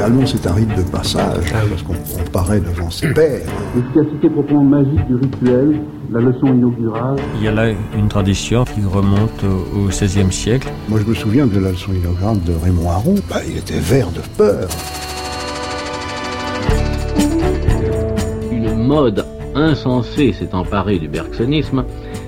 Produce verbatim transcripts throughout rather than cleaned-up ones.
Finalement, c'est un rite de passage, parce qu'on on paraît devant ses pairs. L'efficacité proprement magique du rituel, la leçon inaugurale. Il y a là une tradition qui remonte au seizième siècle. Moi, je me souviens de la leçon inaugurale de Raymond Aron. Bah, il était vert de peur. Une mode insensée s'est emparée du bergsonisme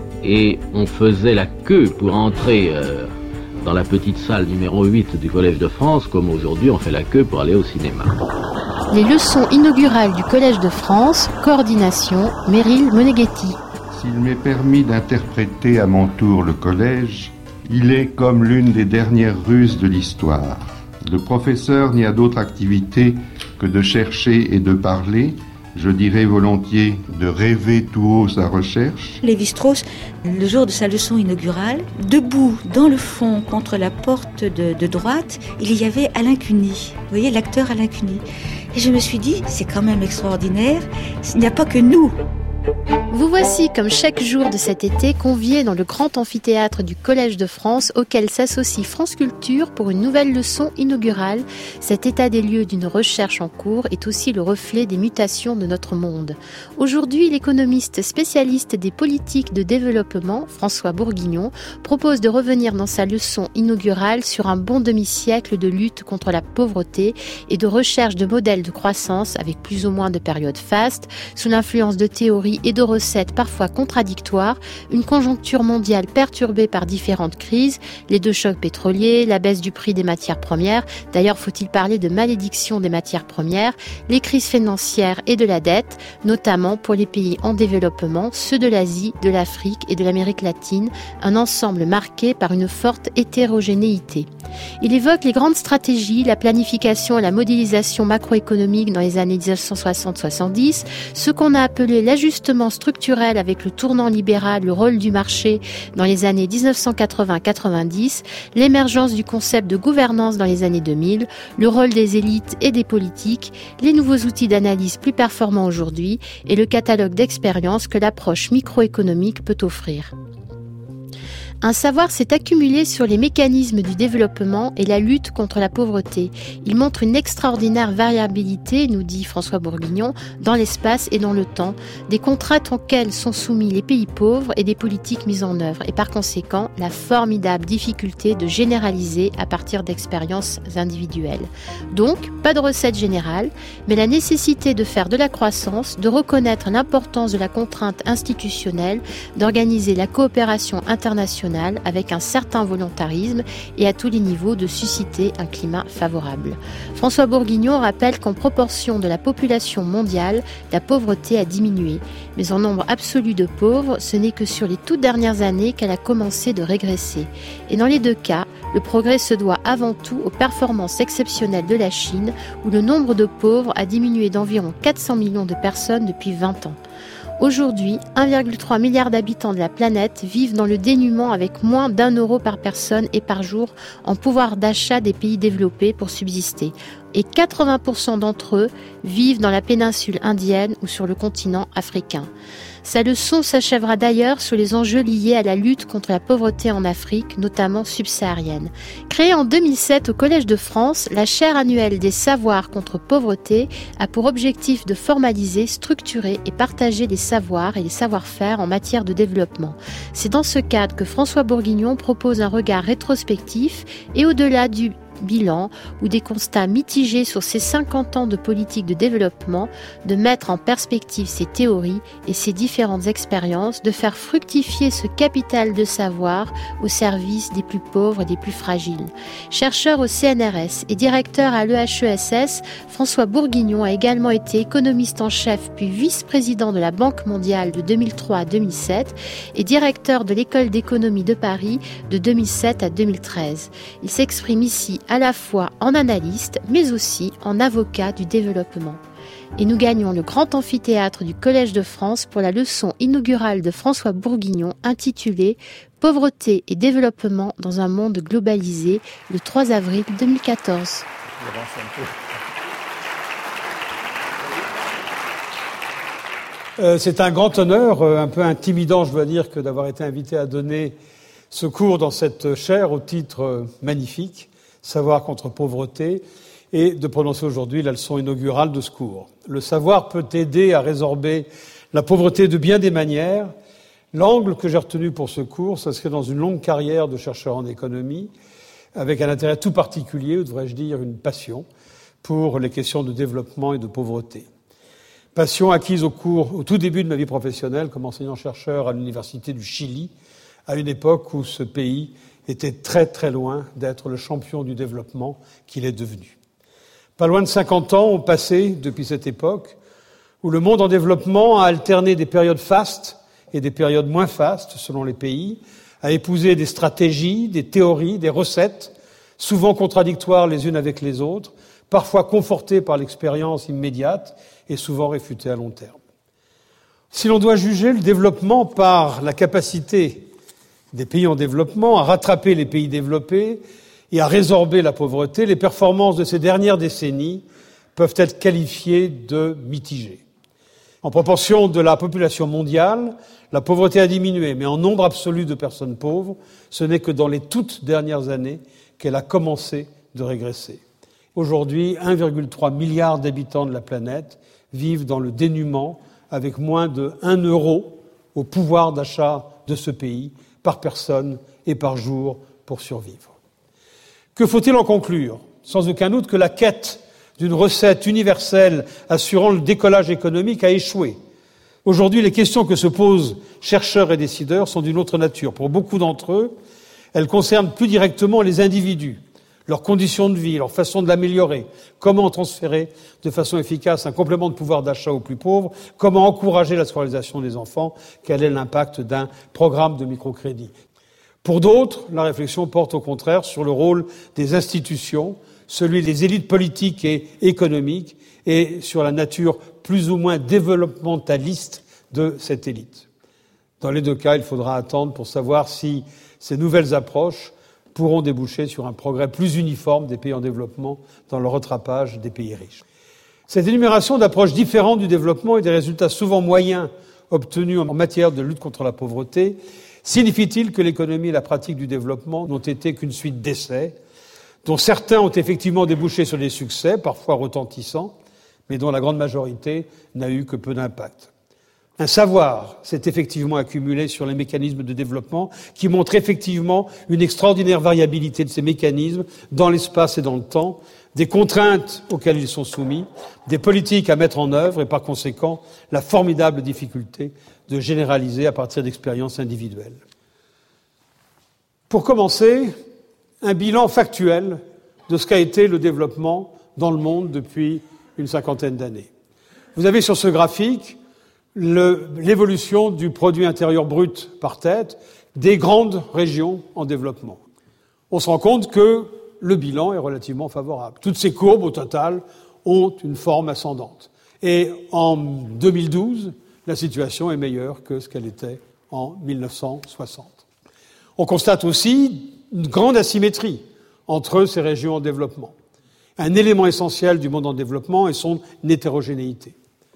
et on faisait la queue pour entrer euh, dans la petite salle numéro huit du Collège de France, comme aujourd'hui on fait la queue pour aller au cinéma. Les leçons inaugurales du Collège de France, coordination, Meryl Moneghetti. S'il m'est permis d'interpréter à mon tour le collège, il est comme l'une des dernières ruses de l'histoire. Le professeur n'y a d'autre activité que de chercher et de parler, je dirais volontiers de rêver tout haut sa recherche. Lévi-Strauss, le jour de sa leçon inaugurale, debout dans le fond contre la porte de, de droite, il y avait Alain Cuny. Vous voyez, l'acteur Alain Cuny. Et je me suis dit, c'est quand même extraordinaire, il n'y a pas que nous. Vous voici, comme chaque jour de cet été, conviés dans le grand amphithéâtre du Collège de France, auquel s'associe France Culture pour une nouvelle leçon inaugurale. Cet état des lieux d'une recherche en cours est aussi le reflet des mutations de notre monde. Aujourd'hui, l'économiste spécialiste des politiques de développement, François Bourguignon, propose de revenir dans sa leçon inaugurale sur un bon demi-siècle de lutte contre la pauvreté et de recherche de modèles de croissance avec plus ou moins de périodes fastes, sous l'influence de théories et de recettes parfois contradictoires, une conjoncture mondiale perturbée par différentes crises, les deux chocs pétroliers, la baisse du prix des matières premières, d'ailleurs faut-il parler de malédiction des matières premières, les crises financières et de la dette, notamment pour les pays en développement, ceux de l'Asie, de l'Afrique et de l'Amérique latine, un ensemble marqué par une forte hétérogénéité. Il évoque les grandes stratégies, la planification et la modélisation macroéconomique dans les années dix-neuf cent soixante soixante-dix, ce qu'on a appelé l'ajustement structurel avec le tournant libéral, le rôle du marché dans les années dix-neuf cent quatre-vingts quatre-vingt-dix, l'émergence du concept de gouvernance dans les années deux mille, le rôle des élites et des politiques, les nouveaux outils d'analyse plus performants aujourd'hui et le catalogue d'expériences que l'approche microéconomique peut offrir. Un savoir s'est accumulé sur les mécanismes du développement et la lutte contre la pauvreté. Il montre une extraordinaire variabilité, nous dit François Bourguignon, dans l'espace et dans le temps, des contraintes auxquelles sont soumis les pays pauvres et des politiques mises en œuvre, et par conséquent, la formidable difficulté de généraliser à partir d'expériences individuelles. Donc, pas de recette générale, mais la nécessité de faire de la croissance, de reconnaître l'importance de la contrainte institutionnelle, d'organiser la coopération internationale avec un certain volontarisme et à tous les niveaux de susciter un climat favorable. François Bourguignon rappelle qu'en proportion de la population mondiale, la pauvreté a diminué. Mais en nombre absolu de pauvres, ce n'est que sur les toutes dernières années qu'elle a commencé de régresser. Et dans les deux cas, le progrès se doit avant tout aux performances exceptionnelles de la Chine, où le nombre de pauvres a diminué d'environ quatre cents millions de personnes depuis vingt ans. Aujourd'hui, un virgule trois milliard d'habitants de la planète vivent dans le dénuement avec moins d'un euro par personne et par jour en pouvoir d'achat des pays développés pour subsister. Et quatre-vingts pour cent d'entre eux vivent dans la péninsule indienne ou sur le continent africain. Sa leçon s'achèvera d'ailleurs sur les enjeux liés à la lutte contre la pauvreté en Afrique, notamment subsaharienne. Créée en deux mille sept au Collège de France, la chaire annuelle des savoirs contre pauvreté a pour objectif de formaliser, structurer et partager les savoirs et les savoir-faire en matière de développement. C'est dans ce cadre que François Bourguignon propose un regard rétrospectif et au-delà du bilan ou des constats mitigés sur ces cinquante ans de politique de développement, de mettre en perspective ces théories et ces différentes expériences, de faire fructifier ce capital de savoir au service des plus pauvres et des plus fragiles. Chercheur au C N R S et directeur à l'E H E S S, François Bourguignon a également été économiste en chef puis vice-président de la Banque mondiale de deux mille trois à deux mille sept et directeur de l'École d'économie de Paris de deux mille sept à deux mille treize. Il s'exprime ici à la fois en analyste, mais aussi en avocat du développement. Et nous gagnons le grand amphithéâtre du Collège de France pour la leçon inaugurale de François Bourguignon intitulée « Pauvreté et développement dans un monde globalisé » le trois avril deux mille quatorze. Euh, c'est un grand honneur, euh, un peu intimidant, je dois dire, que d'avoir été invité à donner ce cours dans cette chaire au titre euh, magnifique, Savoir contre pauvreté. et de prononcer aujourd'hui la leçon inaugurale de ce cours. Le savoir peut aider à résorber la pauvreté de bien des manières. L'angle que j'ai retenu pour ce cours, ça serait dans une longue carrière de chercheur en économie, avec un intérêt tout particulier, ou devrais-je dire une passion, pour les questions de développement et de pauvreté. Passion acquise au cours, au tout début de ma vie professionnelle comme enseignant-chercheur à l'Université du Chili, à une époque où ce pays était très très loin d'être le champion du développement qu'il est devenu. Pas loin de cinquante ans ont passé depuis cette époque où le monde en développement a alterné des périodes fastes et des périodes moins fastes selon les pays, a épousé des stratégies, des théories, des recettes, souvent contradictoires les unes avec les autres, parfois confortées par l'expérience immédiate et souvent réfutées à long terme. Si l'on doit juger le développement par la capacité des pays en développement à rattraper les pays développés et à résorber la pauvreté, les performances de ces dernières décennies peuvent être qualifiées de mitigées. En proportion de la population mondiale, la pauvreté a diminué, mais en nombre absolu de personnes pauvres, ce n'est que dans les toutes dernières années qu'elle a commencé de régresser. Aujourd'hui, un virgule trois milliard d'habitants de la planète vivent dans le dénuement, avec moins de un euro au pouvoir d'achat de ce pays par personne et par jour pour survivre. Que faut-il en conclure ? Sans aucun doute que la quête d'une recette universelle assurant le décollage économique a échoué. Aujourd'hui, les questions que se posent chercheurs et décideurs sont d'une autre nature. Pour beaucoup d'entre eux, elles concernent plus directement les individus, leurs conditions de vie, leur façon de l'améliorer, comment transférer de façon efficace un complément de pouvoir d'achat aux plus pauvres, comment encourager la scolarisation des enfants, quel est l'impact d'un programme de microcrédit. Pour d'autres, la réflexion porte au contraire sur le rôle des institutions, celui des élites politiques et économiques, et sur la nature plus ou moins développementaliste de cette élite. Dans les deux cas, il faudra attendre pour savoir si ces nouvelles approches pourront déboucher sur un progrès plus uniforme des pays en développement dans le rattrapage des pays riches. Cette énumération d'approches différentes du développement et des résultats souvent moyens obtenus en matière de lutte contre la pauvreté signifie-t-il que l'économie et la pratique du développement n'ont été qu'une suite d'essais, dont certains ont effectivement débouché sur des succès, parfois retentissants, mais dont la grande majorité n'a eu que peu d'impact. Un savoir s'est effectivement accumulé sur les mécanismes de développement qui montre effectivement une extraordinaire variabilité de ces mécanismes dans l'espace et dans le temps, des contraintes auxquelles ils sont soumis, des politiques à mettre en œuvre et par conséquent la formidable difficulté de généraliser à partir d'expériences individuelles. Pour commencer, un bilan factuel de ce qu'a été le développement dans le monde depuis une cinquantaine d'années. Vous avez sur ce graphique le, l'évolution du produit intérieur brut par tête des grandes régions en développement. On se rend compte que le bilan est relativement favorable. Toutes ces courbes, au total, ont une forme ascendante. Et en deux mille douze, la situation est meilleure que ce qu'elle était en mille neuf cent soixante. On constate aussi une grande asymétrie entre ces régions en développement. Un élément essentiel du monde en développement est son hétérogénéité.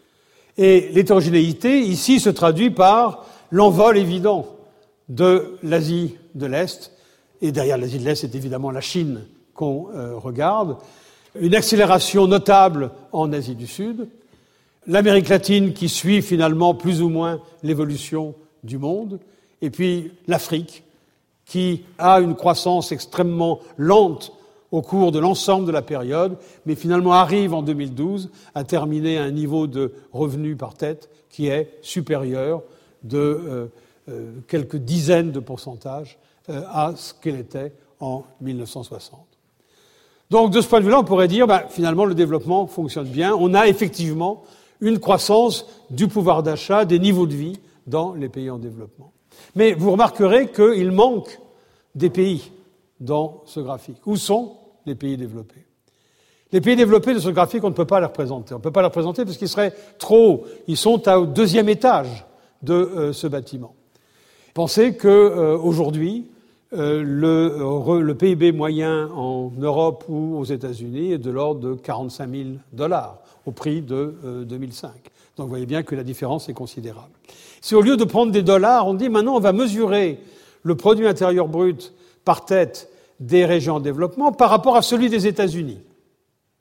Et l'hétérogénéité, ici, se traduit par l'envol évident de l'Asie de l'Est, et derrière l'Asie de l'Est, c'est évidemment la Chine qu'on euh, regarde, une accélération notable en Asie du Sud, l'Amérique latine qui suit finalement plus ou moins l'évolution du monde, et puis l'Afrique qui a une croissance extrêmement lente au cours de l'ensemble de la période, mais finalement arrive en deux mille douze à terminer à un niveau de revenus par tête qui est supérieur de euh, euh, quelques dizaines de pourcentages euh, à ce qu'elle était en mille neuf cent soixante. Donc de ce point de vue-là, on pourrait dire ben, finalement le développement fonctionne bien. On a effectivement une croissance du pouvoir d'achat, des niveaux de vie dans les pays en développement. Mais vous remarquerez qu'il manque des pays dans ce graphique. Où sont les pays développés ? Les pays développés de ce graphique, on ne peut pas les représenter. On ne peut pas les représenter parce qu'ils seraient trop hauts. Ils sont au deuxième étage de euh, ce bâtiment. Pensez qu'aujourd'hui, euh, euh, le, le P I B moyen en Europe ou aux États-Unis est de l'ordre de quarante-cinq mille dollars au prix de euh, deux mille cinq. Donc vous voyez bien que la différence est considérable. Si au lieu de prendre des dollars, on dit maintenant on va mesurer le produit intérieur brut par tête des régions en développement par rapport à celui des États-Unis.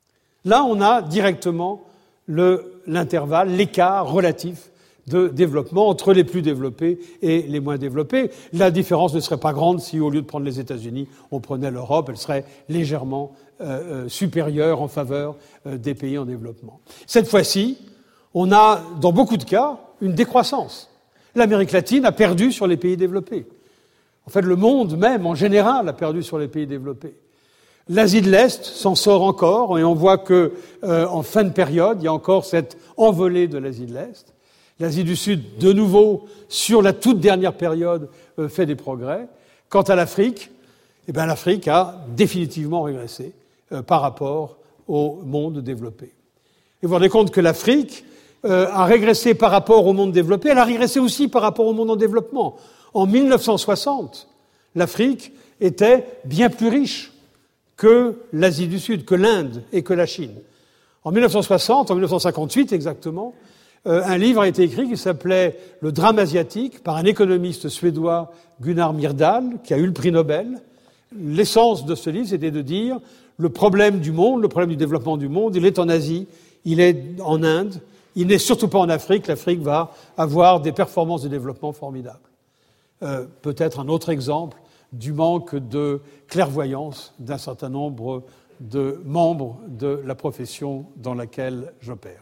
Là, on a directement le, l'intervalle, l'écart relatif de développement entre les plus développés et les moins développés. La différence ne serait pas grande si, au lieu de prendre les États-Unis, on prenait l'Europe. Elle serait légèrement euh, supérieure en faveur euh, des pays en développement. Cette fois-ci, on a, dans beaucoup de cas, une décroissance. L'Amérique latine a perdu sur les pays développés. En fait, le monde même, en général, a perdu sur les pays développés. L'Asie de l'Est s'en sort encore, et on voit que, euh, en fin de période, il y a encore cette envolée de l'Asie de l'Est. L'Asie du Sud, de nouveau, sur la toute dernière période, euh, fait des progrès. Quant à l'Afrique, eh bien, l'Afrique a définitivement régressé euh, par rapport au monde développé. Et vous vous rendez compte que l'Afrique euh, a régressé par rapport au monde développé, elle a régressé aussi par rapport au monde en développement. En mille neuf cent soixante, l'Afrique était bien plus riche que l'Asie du Sud, que l'Inde et que la Chine. En mille neuf cent soixante, en mille neuf cent cinquante-huit exactement, euh, un livre a été écrit qui s'appelait « Le drame asiatique » par un économiste suédois, Gunnar Myrdal, qui a eu le prix Nobel. L'essence de ce livre, c'était de dire le problème du monde, le problème du développement du monde, il est en Asie, il est en Inde, il n'est surtout pas en Afrique. L'Afrique va avoir des performances de développement formidables. Euh, peut-être un autre exemple du manque de clairvoyance d'un certain nombre de membres de la profession dans laquelle j'opère.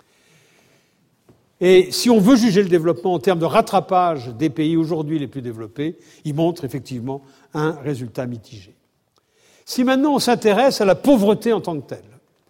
Et si on veut juger le développement en termes de rattrapage des pays aujourd'hui les plus développés, il montre effectivement un résultat mitigé. Si maintenant on s'intéresse à la pauvreté en tant que telle,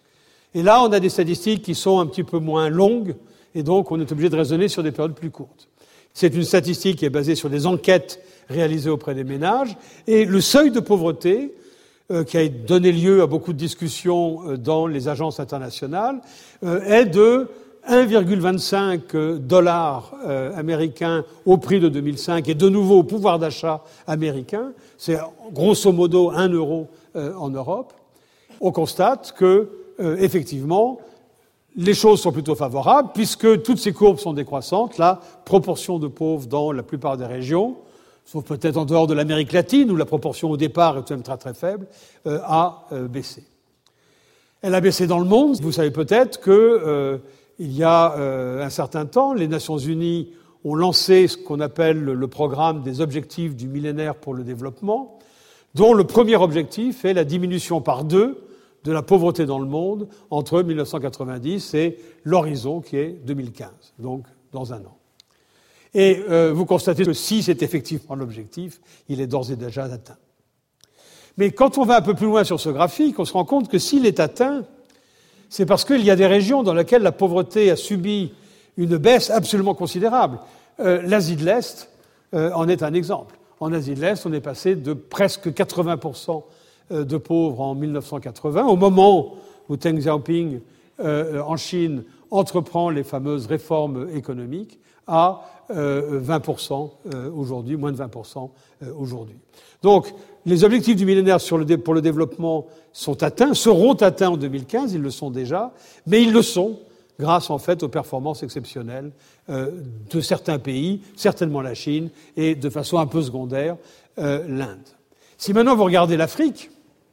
et là on a des statistiques qui sont un petit peu moins longues, et donc on est obligé de raisonner sur des périodes plus courtes. C'est une statistique qui est basée sur des enquêtes réalisées auprès des ménages, et le seuil de pauvreté, euh, qui a donné lieu à beaucoup de discussions euh, dans les agences internationales, euh, est de un virgule vingt-cinq dollars euh, américains au prix de deux mille cinq, et de nouveau au pouvoir d'achat américain. C'est grosso modo un euro euh, en Europe. On constate que, euh, effectivement, les choses sont plutôt favorables, puisque toutes ces courbes sont décroissantes. La proportion de pauvres dans la plupart des régions, sauf peut-être en dehors de l'Amérique latine, où la proportion au départ est tout de même très très faible, euh, a euh, baissé. Elle a baissé dans le monde. Vous savez peut-être que euh, il y a euh, un certain temps, les Nations Unies ont lancé ce qu'on appelle le programme des objectifs du millénaire pour le développement, dont le premier objectif est la diminution par deux de la pauvreté dans le monde entre mille neuf cent quatre-vingt-dix et l'horizon qui est deux mille quinze, donc dans un an. Et euh, vous constatez que si c'est effectivement l'objectif, il est d'ores et déjà atteint. Mais quand on va un peu plus loin sur ce graphique, on se rend compte que s'il est atteint, c'est parce qu'il y a des régions dans lesquelles la pauvreté a subi une baisse absolument considérable. Euh, L'Asie de l'Est euh, en est un exemple. En Asie de l'Est, on est passé de presque quatre-vingts pour cent de pauvres en mille neuf cent quatre-vingts, au moment où Deng Xiaoping, euh, en Chine, entreprend les fameuses réformes économiques, à euh, vingt pour cent euh, aujourd'hui, moins de vingt pour cent euh, aujourd'hui. Donc, les objectifs du millénaire sur le dé- pour le développement sont atteints, seront atteints en deux mille quinze, ils le sont déjà, mais ils le sont grâce en fait aux performances exceptionnelles euh, de certains pays, certainement la Chine, et de façon un peu secondaire, euh, l'Inde. Si maintenant vous regardez l'Afrique,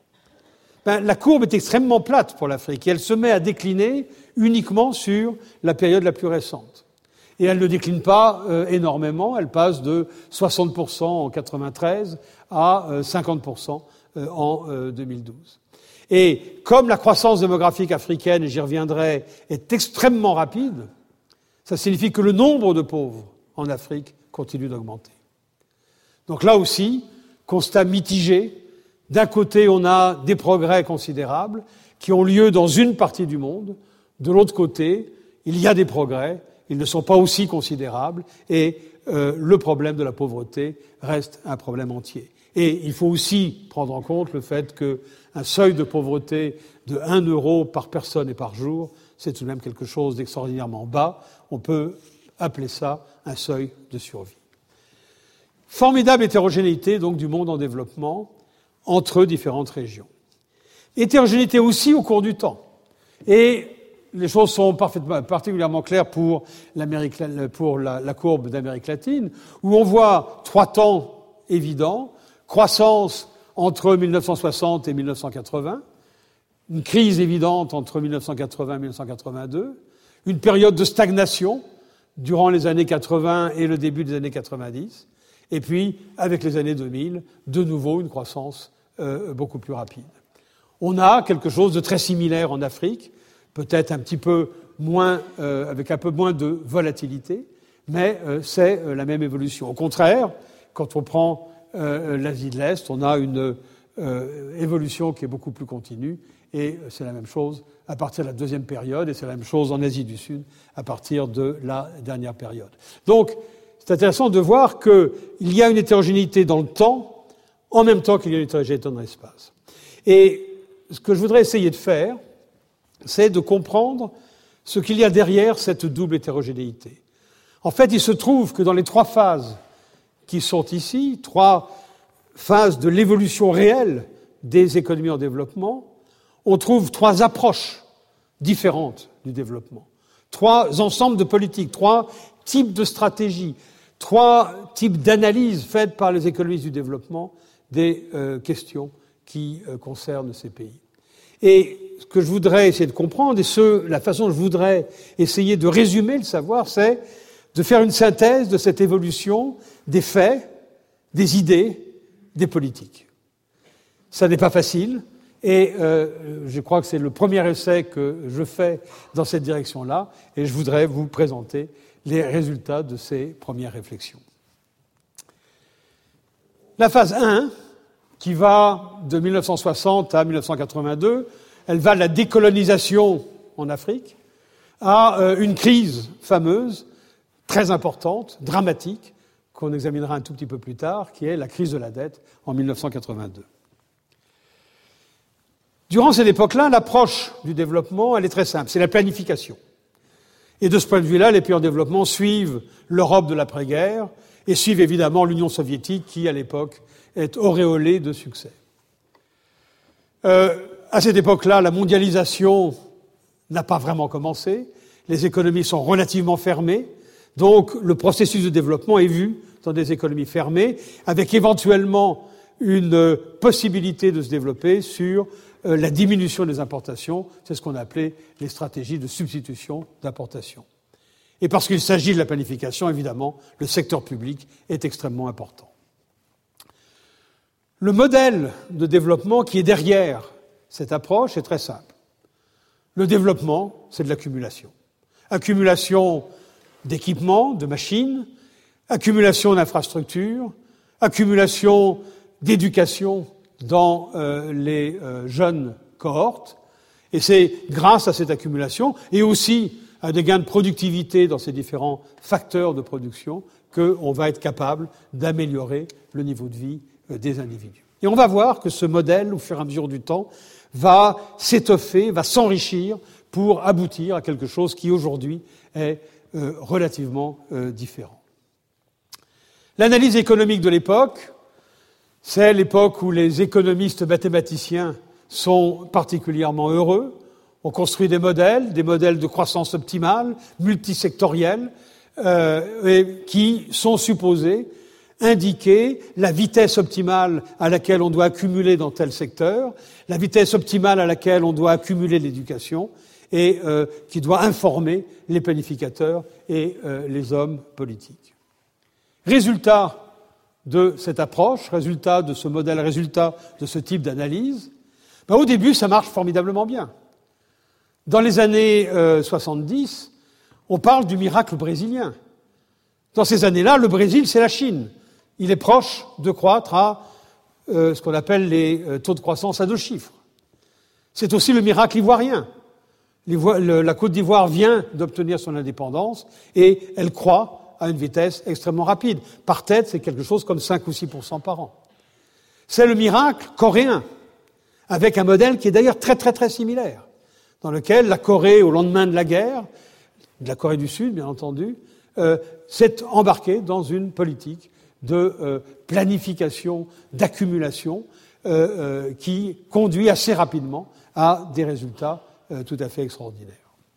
ben, la courbe est extrêmement plate pour l'Afrique, et elle se met à décliner uniquement sur la période la plus récente. Et elle ne décline pas euh, énormément, elle passe de soixante pour cent en quatre-vingt-treize à euh, cinquante pour cent euh, en euh, deux mille douze. Et comme la croissance démographique africaine, et j'y reviendrai, est extrêmement rapide, ça signifie que le nombre de pauvres en Afrique continue d'augmenter. Donc là aussi, constat mitigé. D'un côté, on a des progrès considérables qui ont lieu dans une partie du monde. De l'autre côté, il y a des progrès, ils ne sont pas aussi considérables, et euh, le problème de la pauvreté reste un problème entier. Et il faut aussi prendre en compte le fait qu'un seuil de pauvreté de un euro par personne et par jour, c'est tout de même quelque chose d'extraordinairement bas. On peut appeler ça un seuil de survie. Formidable hétérogénéité donc du monde en développement entre différentes régions. Hétérogénéité aussi au cours du temps. Et les choses sont parfaitement, particulièrement claires pour, l'Amérique, pour la, la courbe d'Amérique latine, où on voit trois temps évidents, croissance entre mille neuf cent soixante et mille neuf cent quatre-vingts, une crise évidente entre mille neuf cent quatre-vingts et mille neuf cent quatre-vingt-deux, une période de stagnation durant les années quatre-vingts et le début des années quatre-vingt-dix, et puis, avec les années deux mille, de nouveau une croissance euh, beaucoup plus rapide. On a quelque chose de très similaire en Afrique, peut-être un petit peu moins, euh, avec un peu moins de volatilité, mais euh, c'est euh, la même évolution. Au contraire, quand on prend euh, l'Asie de l'Est, on a une euh, évolution qui est beaucoup plus continue, et c'est la même chose à partir de la deuxième période, et c'est la même chose en Asie du Sud à partir de la dernière période. Donc, c'est intéressant de voir qu'il y a une hétérogénéité dans le temps, en même temps qu'il y a une hétérogénéité dans l'espace. Et ce que je voudrais essayer de faire, c'est de comprendre ce qu'il y a derrière cette double hétérogénéité. En fait, il se trouve que dans les trois phases qui sont ici, trois phases de l'évolution réelle des économies en développement, on trouve trois approches différentes du développement, trois ensembles de politiques, trois types de stratégies, trois types d'analyses faites par les économistes du développement des euh, questions qui euh, concernent ces pays. Et ce que je voudrais essayer de comprendre, et ce, la façon dont je voudrais essayer de résumer le savoir, c'est de faire une synthèse de cette évolution des faits, des idées, des politiques. Ça n'est pas facile, et euh, je crois que c'est le premier essai que je fais dans cette direction-là, et je voudrais vous présenter les résultats de ces premières réflexions. La phase un, qui va de mille neuf cent soixante à mille neuf cent quatre-vingt-deux, elle va de la décolonisation en Afrique à euh, une crise fameuse, très importante, dramatique, qu'on examinera un tout petit peu plus tard, qui est la crise de la dette en mille neuf cent quatre-vingt-deux. Durant cette époque-là, l'approche du développement, elle est très simple, c'est la planification. Et de ce point de vue-là, les pays en développement suivent l'Europe de l'après-guerre et suivent évidemment l'Union soviétique qui, à l'époque, est auréolée de succès. Euh, à cette époque-là, la mondialisation n'a pas vraiment commencé. Les économies sont relativement fermées. Donc, le processus de développement est vu dans des économies fermées, avec éventuellement une possibilité de se développer sur euh, la diminution des importations. C'est ce qu'on appelait les stratégies de substitution d'importation. Et parce qu'il s'agit de la planification, évidemment, le secteur public est extrêmement important. Le modèle de développement qui est derrière cette approche est très simple. Le développement, c'est de l'accumulation. Accumulation d'équipements, de machines, accumulation d'infrastructures, accumulation d'éducation dans euh, les euh, jeunes cohortes. Et c'est grâce à cette accumulation et aussi à des gains de productivité dans ces différents facteurs de production qu'on va être capable d'améliorer le niveau de vie des individus. Et on va voir que ce modèle, au fur et à mesure du temps, va s'étoffer, va s'enrichir pour aboutir à quelque chose qui, aujourd'hui, est euh, relativement euh, différent. L'analyse économique de l'époque, c'est l'époque où les économistes mathématiciens sont particulièrement heureux. On construit des modèles, des modèles de croissance optimale, multisectoriels, euh, et qui sont supposés indiquer la vitesse optimale à laquelle on doit accumuler dans tel secteur, la vitesse optimale à laquelle on doit accumuler l'éducation, et euh, qui doit informer les planificateurs et euh, les hommes politiques. Résultat de cette approche, résultat de ce modèle, résultat de ce type d'analyse, ben, au début, ça marche formidablement bien. Dans les années euh, soixante-dix, on parle du miracle brésilien. Dans ces années-là, le Brésil, c'est la Chine. Il est proche de croître à euh, ce qu'on appelle les euh, taux de croissance à deux chiffres. C'est aussi le miracle ivoirien. L'Ivoire, le, la Côte d'Ivoire vient d'obtenir son indépendance et elle croît à une vitesse extrêmement rapide. Par tête, c'est quelque chose comme cinq ou six pour cent par an. C'est le miracle coréen, avec un modèle qui est d'ailleurs très très très similaire, dans lequel la Corée, au lendemain de la guerre, de la Corée du Sud, bien entendu, euh, s'est embarquée dans une politique de euh, planification, d'accumulation, euh, euh, qui conduit assez rapidement à des résultats euh, tout à fait extraordinaires.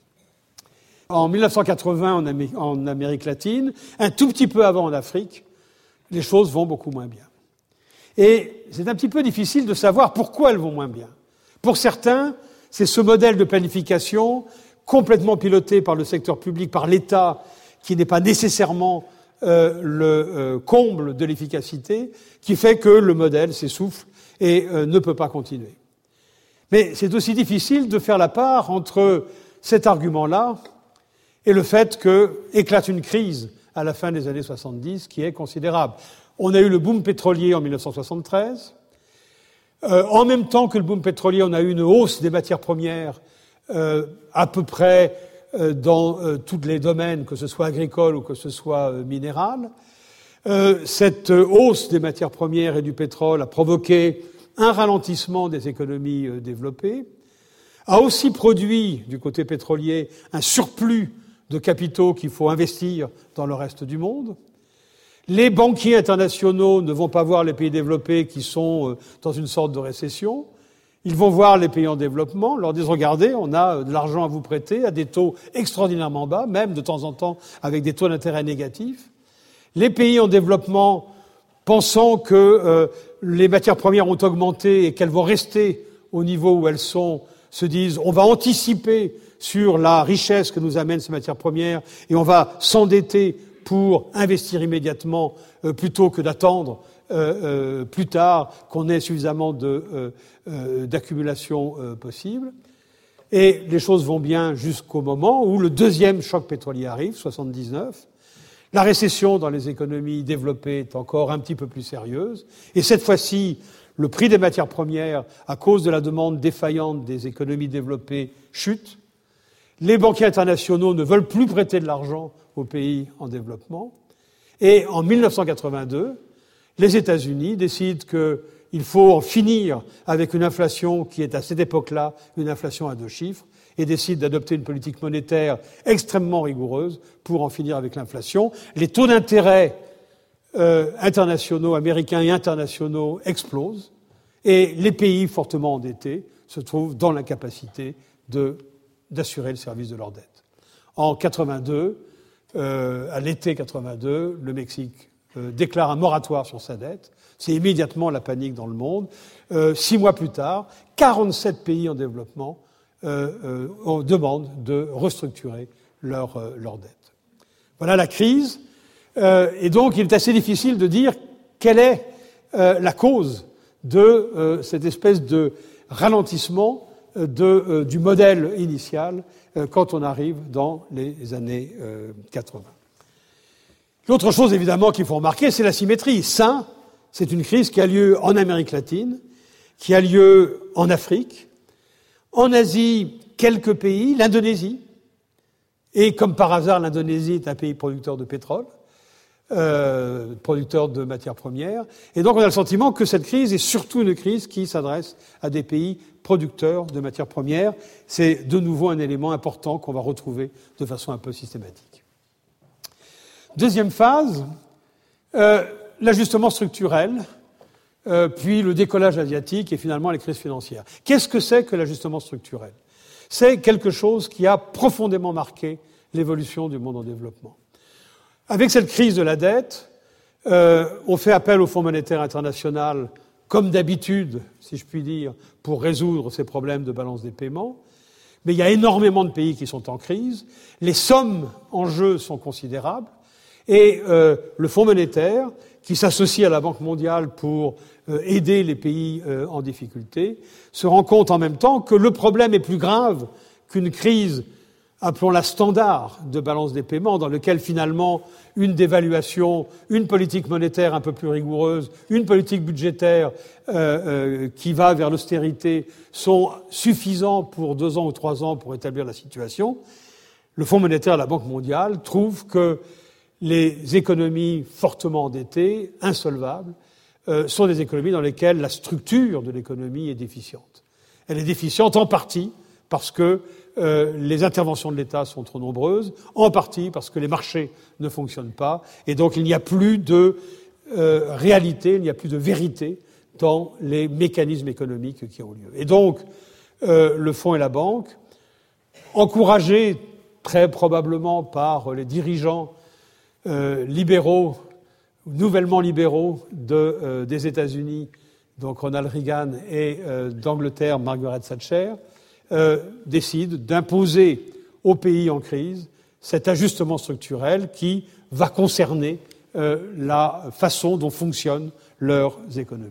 En mille neuf cent quatre-vingts, en, Amé- en Amérique latine, un tout petit peu avant en Afrique, les choses vont beaucoup moins bien. Et c'est un petit peu difficile de savoir pourquoi elles vont moins bien. Pour certains, C'est ce modèle de planification complètement piloté par le secteur public, par l'État, qui n'est pas nécessairement euh, le euh, comble de l'efficacité, qui fait que le modèle s'essouffle et euh, ne peut pas continuer. Mais c'est aussi difficile de faire la part entre cet argument-là et le fait qu'éclate une crise à la fin des années soixante-dix qui est considérable. On a eu le boom pétrolier en mille neuf cent soixante-treize. Euh, en même temps que le boom pétrolier, on a eu une hausse des matières premières euh, à peu près euh, dans euh, tous les domaines, que ce soit agricole ou que ce soit euh, minéral. Euh, cette euh, hausse des matières premières et du pétrole a provoqué un ralentissement des économies euh, développées, a aussi produit, du côté pétrolier, un surplus de capitaux qu'il faut investir dans le reste du monde. Les banquiers internationaux ne vont pas voir les pays développés qui sont dans une sorte de récession. Ils vont voir les pays en développement, leur disent « Regardez, on a de l'argent à vous prêter à des taux extraordinairement bas, même de temps en temps avec des taux d'intérêt négatifs. » Les pays en développement, pensant que euh, les matières premières ont augmenté et qu'elles vont rester au niveau où elles sont, se disent « On va anticiper sur la richesse que nous amènent ces matières premières et on va s'endetter pour investir immédiatement euh, plutôt que d'attendre euh, euh, plus tard qu'on ait suffisamment de, euh, euh, d'accumulation euh, possible. » Et les choses vont bien jusqu'au moment où le deuxième choc pétrolier arrive, soixante-dix-neuf. La récession dans les économies développées est encore un petit peu plus sérieuse. Et cette fois-ci, le prix des matières premières, à cause de la demande défaillante des économies développées, chute. Les banquiers internationaux ne veulent plus prêter de l'argent aux pays en développement. Et en mille neuf cent quatre-vingt-deux, les États-Unis décident qu'il faut en finir avec une inflation qui est à cette époque-là une inflation à deux chiffres et décident d'adopter une politique monétaire extrêmement rigoureuse pour en finir avec l'inflation. Les taux d'intérêt euh, internationaux, américains et internationaux explosent et les pays fortement endettés se trouvent dans l'incapacité de, d'assurer le service de leur dette. En quatre-vingt-deux, Euh, à l'été quatre-vingt-deux, le Mexique euh, déclare un moratoire sur sa dette. C'est immédiatement la panique dans le monde. Euh, six mois plus tard, quarante-sept pays en développement euh, euh, demandent de restructurer leur, euh, leur dette. Voilà la crise. Euh, et donc, il est assez difficile de dire quelle est euh, la cause de euh, cette espèce de ralentissement euh, de, euh, du modèle initial quand on arrive dans les années euh, quatre-vingts. L'autre chose, évidemment, qu'il faut remarquer, c'est la symétrie. Ça, c'est une crise qui a lieu en Amérique latine, qui a lieu en Afrique, en Asie, quelques pays, l'Indonésie, et comme par hasard, l'Indonésie est un pays producteur de pétrole, euh, producteur de matières premières, et donc on a le sentiment que cette crise est surtout une crise qui s'adresse à des pays producteurs de matières premières. C'est de nouveau un élément important qu'on va retrouver de façon un peu systématique. Deuxième phase, euh, l'ajustement structurel, euh, puis le décollage asiatique et finalement les crises financières. Qu'est-ce que c'est que l'ajustement structurel ? C'est quelque chose qui a profondément marqué l'évolution du monde en développement. Avec cette crise de la dette, euh, on fait appel au Fonds monétaire international comme d'habitude, si je puis dire, pour résoudre ces problèmes de balance des paiements. Mais il y a énormément de pays qui sont en crise. Les sommes en jeu sont considérables. Et euh, le Fonds monétaire, qui s'associe à la Banque mondiale pour euh, aider les pays euh, en difficulté, se rend compte en même temps que le problème est plus grave qu'une crise, appelons-la standard, de balance des paiements, dans lequel finalement une dévaluation, une politique monétaire un peu plus rigoureuse, une politique budgétaire euh, euh, qui va vers l'austérité sont suffisants pour deux ans ou trois ans pour établir la situation. Le Fonds monétaire et la Banque mondiale trouvent que les économies fortement endettées, insolvables, euh, sont des économies dans lesquelles la structure de l'économie est déficiente. Elle est déficiente en partie parce que Euh, les interventions de l'État sont trop nombreuses, en partie parce que les marchés ne fonctionnent pas, et donc il n'y a plus de euh, réalité, il n'y a plus de vérité dans les mécanismes économiques qui ont lieu. Et donc, euh, le Fonds et la Banque, encouragés très probablement par les dirigeants euh, libéraux, nouvellement libéraux de, euh, des États-Unis, donc Ronald Reagan, et euh, d'Angleterre, Margaret Thatcher, euh, décide d'imposer aux pays en crise cet ajustement structurel qui va concerner euh, la façon dont fonctionnent leurs économies.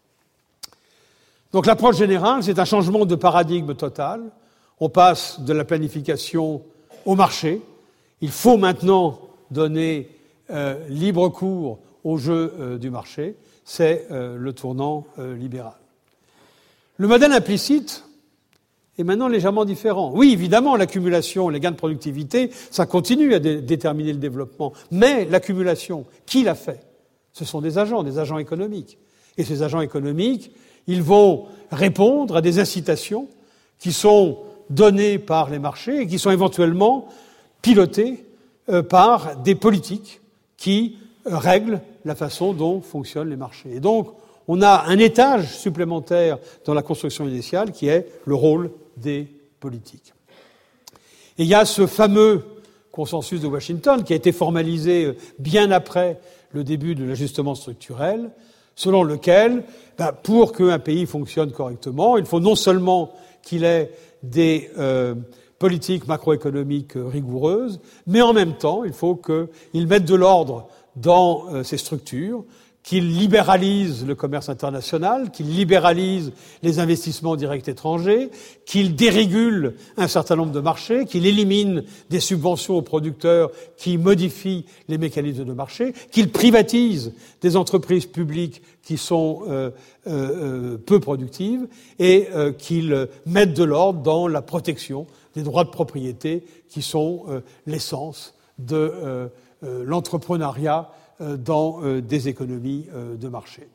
Donc l'approche générale, c'est un changement de paradigme total. On passe de la planification au marché. Il faut maintenant donner euh, libre cours au jeu euh, du marché. C'est euh, le tournant euh, libéral. Le modèle implicite est maintenant légèrement différent. Oui, évidemment, l'accumulation, les gains de productivité, ça continue à dé- déterminer le développement. Mais l'accumulation, qui l'a fait ? Ce sont des agents, des agents économiques. Et ces agents économiques, ils vont répondre à des incitations qui sont données par les marchés et qui sont éventuellement pilotées euh, par des politiques qui euh, règlent la façon dont fonctionnent les marchés. Et donc, on a un étage supplémentaire dans la construction initiale qui est le rôle des politiques. Et il y a ce fameux consensus de Washington qui a été formalisé bien après le début de l'ajustement structurel, selon lequel, ben, pour qu'un pays fonctionne correctement, il faut non seulement qu'il ait des euh, politiques macroéconomiques rigoureuses, mais en même temps, il faut qu'il mette de l'ordre dans euh, ses structures, qu'il libéralise le commerce international, qu'il libéralise les investissements directs étrangers, qu'il dérégule un certain nombre de marchés, qu'il élimine des subventions aux producteurs qui modifient les mécanismes de marché, qu'il privatise des entreprises publiques qui sont euh, euh, peu productives et euh, qu'il mette de l'ordre dans la protection des droits de propriété qui sont euh, l'essence de euh, euh, l'entrepreneuriat dans euh, des économies euh, de marché.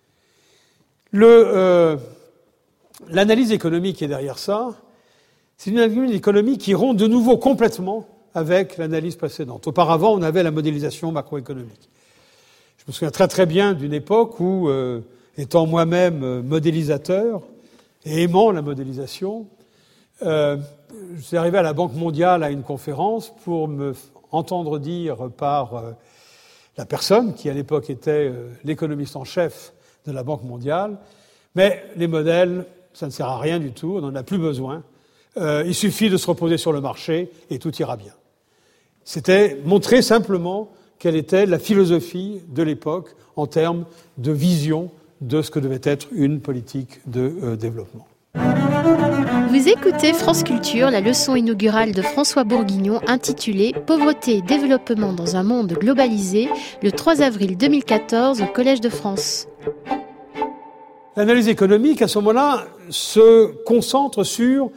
Le, euh, l'analyse économique qui est derrière ça, c'est une analyse économique qui rompt de nouveau complètement avec l'analyse précédente. Auparavant, on avait la modélisation macroéconomique. Je me souviens très très bien d'une époque où, euh, étant moi-même euh, modélisateur et aimant la modélisation, euh, je suis arrivé à la Banque mondiale à une conférence pour me entendre dire par euh, la personne qui, à l'époque, était euh, l'économiste en chef de la Banque mondiale. Mais les modèles, ça ne sert à rien du tout, on n'en a plus besoin. Euh, il suffit de se reposer sur le marché et tout ira bien. C'était montrer simplement quelle était la philosophie de l'époque en termes de vision de ce que devait être une politique de euh, développement. Vous écoutez France Culture, la leçon inaugurale de François Bourguignon intitulée « Pauvreté et développement dans un monde globalisé » le trois avril deux mille quatorze au Collège de France. L'analyse économique, à ce moment-là, se concentre sur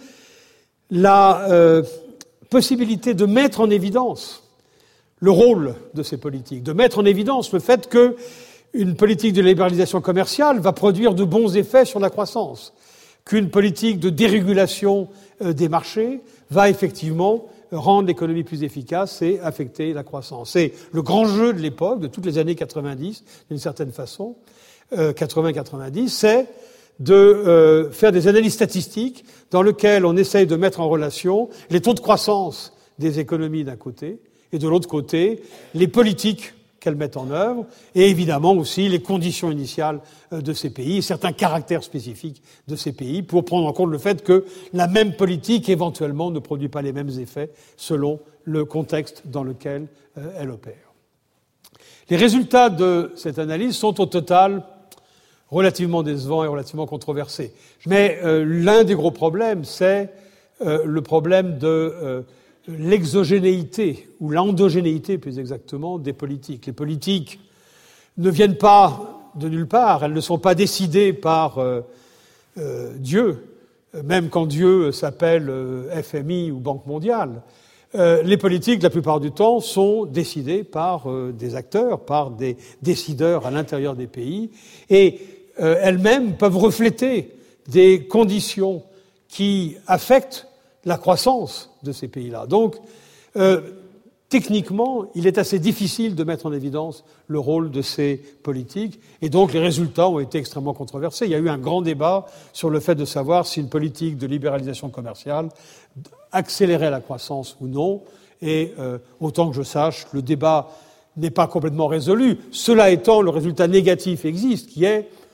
la euh, possibilité de mettre en évidence le rôle de ces politiques, de mettre en évidence le fait qu'une politique de libéralisation commerciale va produire de bons effets sur la croissance, qu'une politique de dérégulation euh, des marchés va effectivement rendre l'économie plus efficace et affecter la croissance. C'est le grand jeu de l'époque, de toutes les années quatre-vingt-dix, d'une certaine façon, euh, quatre-vingts quatre-vingt-dix, c'est de euh, faire des analyses statistiques dans lesquelles on essaye de mettre en relation les taux de croissance des économies d'un côté et de l'autre côté les politiques qu'elles mettent en œuvre, et évidemment aussi les conditions initiales de ces pays, et certains caractères spécifiques de ces pays, pour prendre en compte le fait que la même politique, éventuellement, ne produit pas les mêmes effets selon le contexte dans lequel euh, elle opère. Les résultats de cette analyse sont au total relativement décevants et relativement controversés. Mais euh, l'un des gros problèmes, c'est euh, le problème de euh, l'exogénéité, ou l'endogénéité plus exactement, des politiques. Les politiques ne viennent pas de nulle part, elles ne sont pas décidées par euh, euh, Dieu, même quand Dieu s'appelle euh, F M I ou Banque mondiale. Euh, les politiques, la plupart du temps, sont décidées par euh, des acteurs, par des décideurs à l'intérieur des pays, et euh, elles-mêmes peuvent refléter des conditions qui affectent la croissance de ces pays-là. Donc, euh, techniquement, il est assez difficile de mettre en évidence le rôle de ces politiques, et donc les résultats ont été extrêmement controversés. Il y a eu un grand débat sur le fait de savoir si une politique de libéralisation commerciale accélérait la croissance ou non, et euh, autant que je sache, le débat n'est pas complètement résolu. Cela étant, le résultat négatif existe, qui est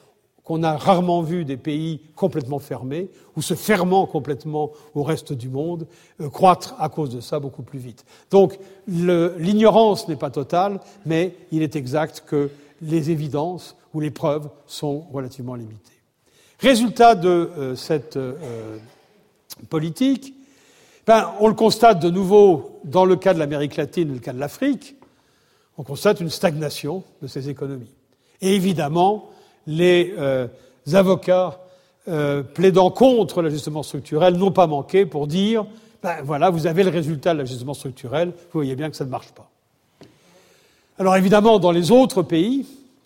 qu'on a rarement vu des pays complètement fermés, ou se fermant complètement au reste du monde, euh, croître à cause de ça beaucoup plus vite. Donc le, l'ignorance n'est pas totale, mais il est exact que les évidences ou les preuves sont relativement limitées. Résultat de euh, cette euh, politique, ben, on le constate de nouveau dans le cas de l'Amérique latine et le cas de l'Afrique, on constate une stagnation de ces économies. Et évidemment, les euh, avocats euh, plaidant contre l'ajustement structurel n'ont pas manqué pour dire ben voilà, vous avez le résultat de l'ajustement structurel, vous voyez bien que ça ne marche pas. Alors évidemment, dans les autres pays,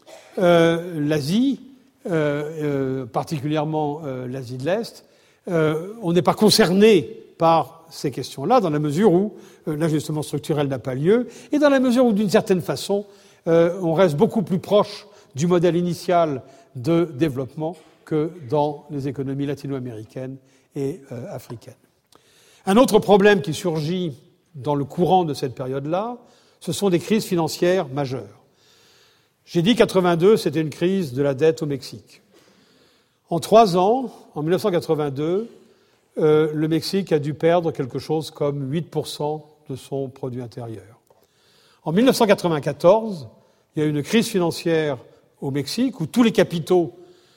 euh, l'Asie, euh, euh, particulièrement euh, l'Asie de l'Est, euh, on n'est pas concerné par ces questions-là, dans la mesure où euh, l'ajustement structurel n'a pas lieu, et dans la mesure où, d'une certaine façon, euh, on reste beaucoup plus proche du modèle initial de développement que dans les économies latino-américaines et euh, africaines. Un autre problème qui surgit dans le courant de cette période-là, ce sont des crises financières majeures. J'ai dit quatre-vingt-deux, c'était une crise de la dette au Mexique. En trois ans, en mille neuf cent quatre-vingt-deux, euh, le Mexique a dû perdre quelque chose comme huit pour cent de son produit intérieur. En mille neuf cent quatre-vingt-quatorze, il y a eu une crise financière au Mexique, où tous les capitaux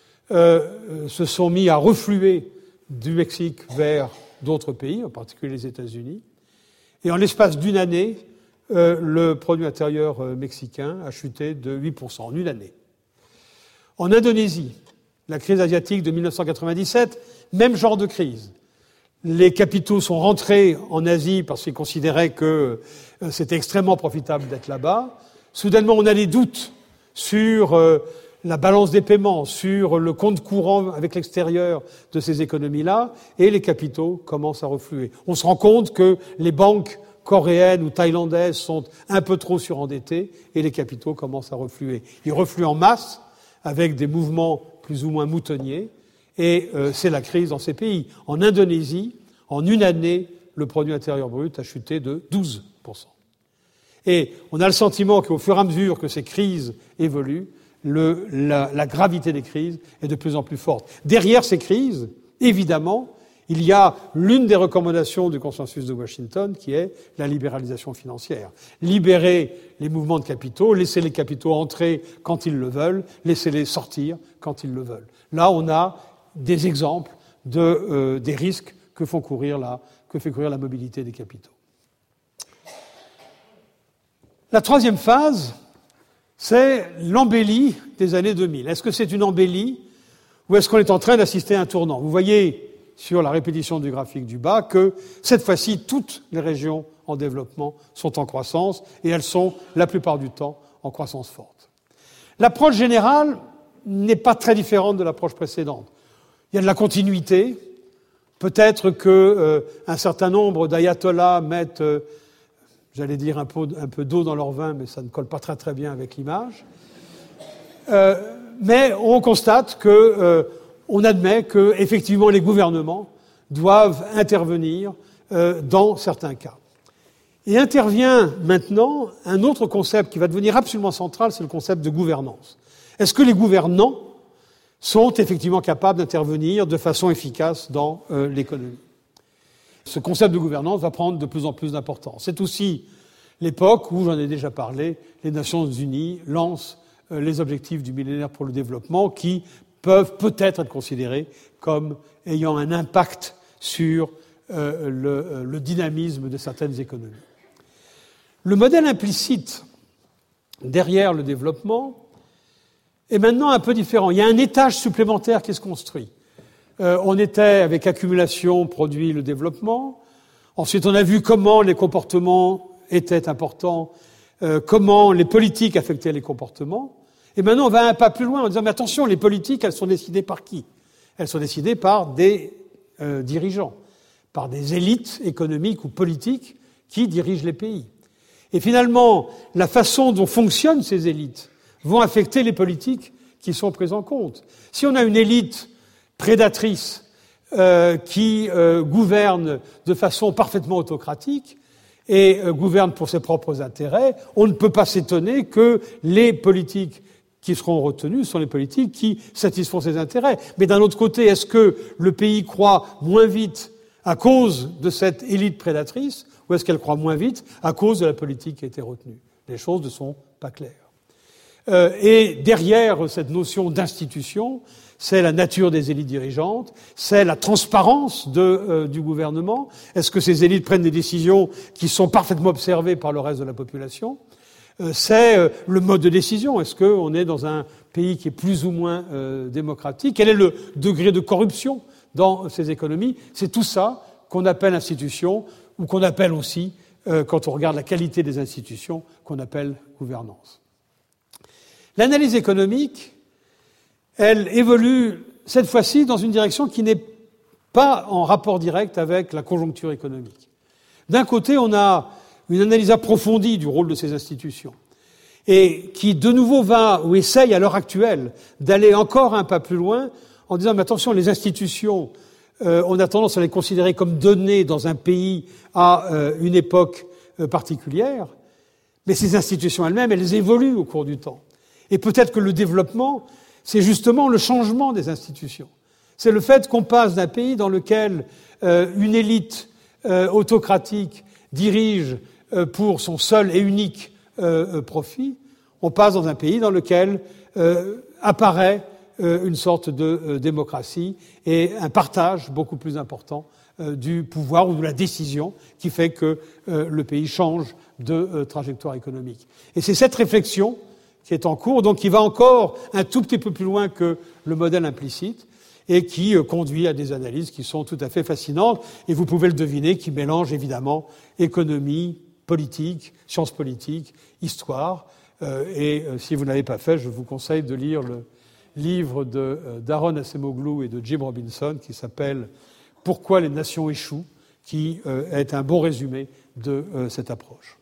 euh, se sont mis à refluer du Mexique vers d'autres pays, en particulier les États-Unis. Et en l'espace d'une année, euh, le produit intérieur euh, mexicain a chuté de huit pour cent en une année. En Indonésie, la crise asiatique de mille neuf cent quatre-vingt-dix-sept, même genre de crise. Les capitaux sont rentrés en Asie parce qu'ils considéraient que euh, c'était extrêmement profitable d'être là-bas. Soudainement, on a des doutes sur euh, la balance des paiements, sur le compte courant avec l'extérieur de ces économies-là, et les capitaux commencent à refluer. On se rend compte que les banques coréennes ou thaïlandaises sont un peu trop surendettées, et les capitaux commencent à refluer. Ils refluent en masse, avec des mouvements plus ou moins moutonniers, et euh, c'est la crise dans ces pays. En Indonésie, en une année, le produit intérieur brut a chuté de douze pour cent. Et on a le sentiment qu'au fur et à mesure que ces crises évoluent, le, la, la gravité des crises est de plus en plus forte. Derrière ces crises, évidemment, il y a l'une des recommandations du consensus de Washington qui est la libéralisation financière. Libérer les mouvements de capitaux, laisser les capitaux entrer quand ils le veulent, laisser-les sortir quand ils le veulent. Là, on a des exemples de, euh, des risques que, font courir la, que fait courir la mobilité des capitaux. La troisième phase, c'est l'embellie des années deux mille. Est-ce que c'est une embellie ou est-ce qu'on est en train d'assister à un tournant ? Vous voyez sur la répétition du graphique du bas que cette fois-ci, toutes les régions en développement sont en croissance et elles sont la plupart du temps en croissance forte. L'approche générale n'est pas très différente de l'approche précédente. Il y a de la continuité. Peut-être que euh, un certain nombre d'ayatollahs mettent euh, j'allais dire un peu, un peu d'eau dans leur vin, mais ça ne colle pas très très bien avec l'image. Euh, mais on constate que, euh, on admet que effectivement les gouvernements doivent intervenir euh, dans certains cas. Et intervient maintenant un autre concept qui va devenir absolument central, c'est le concept de gouvernance. Est-ce que les gouvernants sont effectivement capables d'intervenir de façon efficace dans euh, l'économie ? Ce concept de gouvernance va prendre de plus en plus d'importance. C'est aussi l'époque où, j'en ai déjà parlé, les Nations Unies lancent euh, les objectifs du millénaire pour le développement qui peuvent peut-être être considérés comme ayant un impact sur euh, le, le dynamisme de certaines économies. Le modèle implicite derrière le développement est maintenant un peu différent. Il y a un étage supplémentaire qui se construit. Euh, on était avec accumulation, produit, le développement. Ensuite, on a vu comment les comportements étaient importants, euh, comment les politiques affectaient les comportements. Et maintenant, on va un pas plus loin en disant, mais attention, les politiques, elles sont décidées par qui ? Elles sont décidées par des euh, dirigeants, par des élites économiques ou politiques qui dirigent les pays. Et finalement, la façon dont fonctionnent ces élites vont affecter les politiques qui sont prises en compte. Si on a une élite prédatrice euh, qui euh, gouverne de façon parfaitement autocratique et euh, gouverne pour ses propres intérêts, on ne peut pas s'étonner que les politiques qui seront retenues sont les politiques qui satisfont ses intérêts. Mais d'un autre côté, est-ce que le pays croît moins vite à cause de cette élite prédatrice, ou est-ce qu'elle croît moins vite à cause de la politique qui a été retenue? Les choses ne sont pas claires. Euh, et derrière cette notion d'institution, c'est la nature des élites dirigeantes, c'est la transparence de, euh, du gouvernement. Est-ce que ces élites prennent des décisions qui sont parfaitement observées par le reste de la population? euh, C'est euh, le mode de décision. Est-ce qu'on est dans un pays qui est plus ou moins euh, démocratique? Quel est le degré de corruption dans ces économies? C'est tout ça qu'on appelle institution, ou qu'on appelle aussi, euh, quand on regarde la qualité des institutions, qu'on appelle gouvernance. L'analyse économique, elle évolue cette fois-ci dans une direction qui n'est pas en rapport direct avec la conjoncture économique. D'un côté, on a une analyse approfondie du rôle de ces institutions et qui, de nouveau, va ou essaye à l'heure actuelle d'aller encore un pas plus loin en disant, mais attention, les institutions, euh, on a tendance à les considérer comme données dans un pays à euh, une époque euh, particulière, mais ces institutions elles-mêmes, elles évoluent au cours du temps. Et peut-être que le développement, c'est justement le changement des institutions. C'est le fait qu'on passe d'un pays dans lequel euh, une élite euh, autocratique dirige euh, pour son seul et unique euh, profit, on passe dans un pays dans lequel euh, apparaît euh, une sorte de euh, démocratie et un partage beaucoup plus important euh, du pouvoir ou de la décision qui fait que euh, le pays change de euh, trajectoire économique. Et c'est cette réflexion qui est en cours, donc qui va encore un tout petit peu plus loin que le modèle implicite et qui euh, conduit à des analyses qui sont tout à fait fascinantes, et vous pouvez le deviner, qui mélangent évidemment économie, politique, sciences politiques, histoire, euh, et euh, si vous n'avez pas fait, je vous conseille de lire le livre de, euh, d'Aaron Acemoglu et de Jim Robinson qui s'appelle « Pourquoi les nations échouent », qui euh, est un bon résumé de euh, cette approche.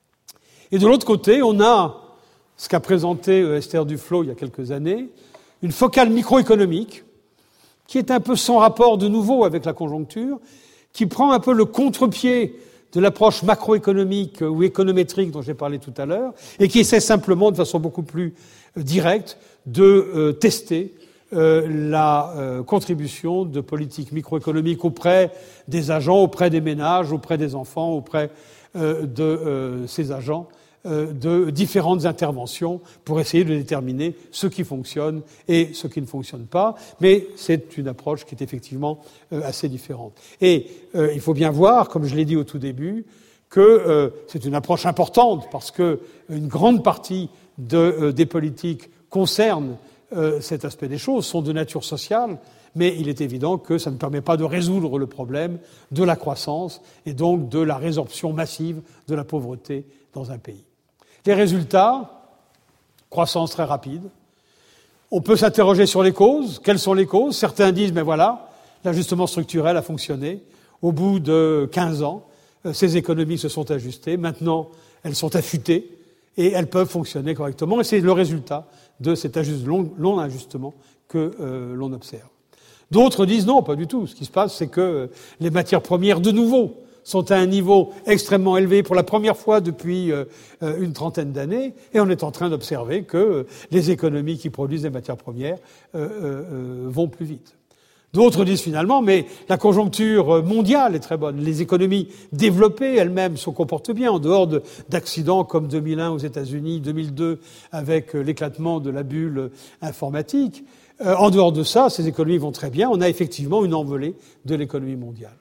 Et de l'autre côté, on a ce qu'a présenté Esther Duflo il y a quelques années, une focale microéconomique qui est un peu sans rapport de nouveau avec la conjoncture, qui prend un peu le contre-pied de l'approche macroéconomique ou économétrique dont j'ai parlé tout à l'heure, et qui essaie simplement, de façon beaucoup plus directe, de euh, tester euh, la euh, contribution de politiques microéconomiques auprès des agents, auprès des ménages, auprès des enfants, auprès euh, de euh, ces agents, de différentes interventions pour essayer de déterminer ce qui fonctionne et ce qui ne fonctionne pas, mais c'est une approche qui est effectivement assez différente. Et euh, il faut bien voir, comme je l'ai dit au tout début, que euh, c'est une approche importante parce que une grande partie de, euh, des politiques concernent euh, cet aspect des choses, sont de nature sociale, mais il est évident que ça ne permet pas de résoudre le problème de la croissance et donc de la résorption massive de la pauvreté dans un pays. Les résultats, croissance très rapide. On peut s'interroger sur les causes. Quelles sont les causes? Certains disent, mais voilà, l'ajustement structurel a fonctionné. Au bout de quinze ans, ces économies se sont ajustées. Maintenant, elles sont affûtées et elles peuvent fonctionner correctement. Et c'est le résultat de cet ajust, long, long ajustement que euh, l'on observe. D'autres disent non, pas du tout. Ce qui se passe, c'est que les matières premières, de nouveau, sont à un niveau extrêmement élevé pour la première fois depuis euh, une trentaine d'années, et on est en train d'observer que euh, les économies qui produisent des matières premières euh, euh, vont plus vite. D'autres disent finalement, mais la conjoncture mondiale est très bonne. Les économies développées elles-mêmes se comportent bien, en dehors de, d'accidents comme deux mille un aux États-Unis, deux mille deux avec euh, l'éclatement de la bulle informatique. Euh, en dehors de ça, ces économies vont très bien. On a effectivement une envolée de l'économie mondiale.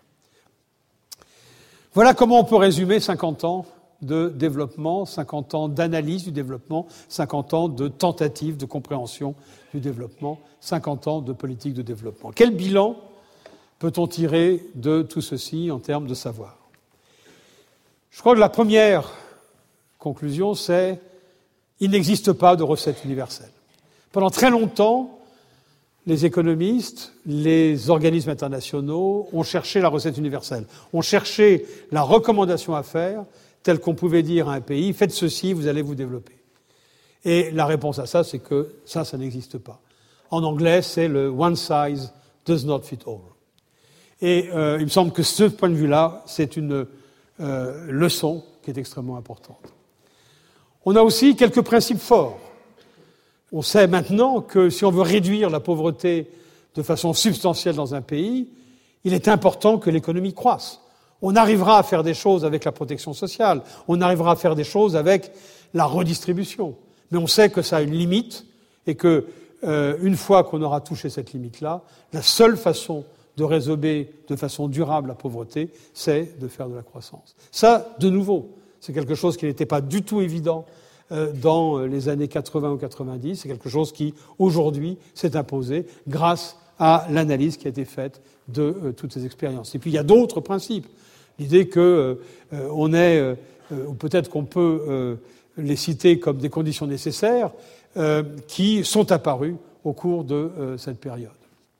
Voilà comment on peut résumer cinquante ans de développement, cinquante ans d'analyse du développement, cinquante ans de tentative de compréhension du développement, cinquante ans de politique de développement. Quel bilan peut-on tirer de tout ceci en termes de savoir? Je crois que la première conclusion, c'est qu'il n'existe pas de recette universelle. Pendant très longtemps, les économistes, les organismes internationaux ont cherché la recette universelle, ont cherché la recommandation à faire, telle qu'on pouvait dire à un pays, faites ceci, vous allez vous développer. Et la réponse à ça, c'est que ça, ça n'existe pas. En anglais, c'est le one size does not fit all. Et euh, il me semble que ce point de vue-là, c'est une euh, leçon qui est extrêmement importante. On a aussi quelques principes forts. On sait maintenant que si on veut réduire la pauvreté de façon substantielle dans un pays, il est important que l'économie croisse. On arrivera à faire des choses avec la protection sociale, on arrivera à faire des choses avec la redistribution. Mais on sait que ça a une limite et que, euh, une fois qu'on aura touché cette limite-là, la seule façon de résorber de façon durable la pauvreté, c'est de faire de la croissance. Ça, de nouveau, c'est quelque chose qui n'était pas du tout évident euh, dans les années quatre-vingts ou quatre-vingt-dix. C'est quelque chose qui, aujourd'hui, s'est imposé grâce à l'analyse qui a été faite de euh, toutes ces expériences. Et puis, il y a d'autres principes. L'idée que euh, on est, euh, ou peut-être qu'on peut euh, les citer comme des conditions nécessaires, euh, qui sont apparues au cours de euh, cette période.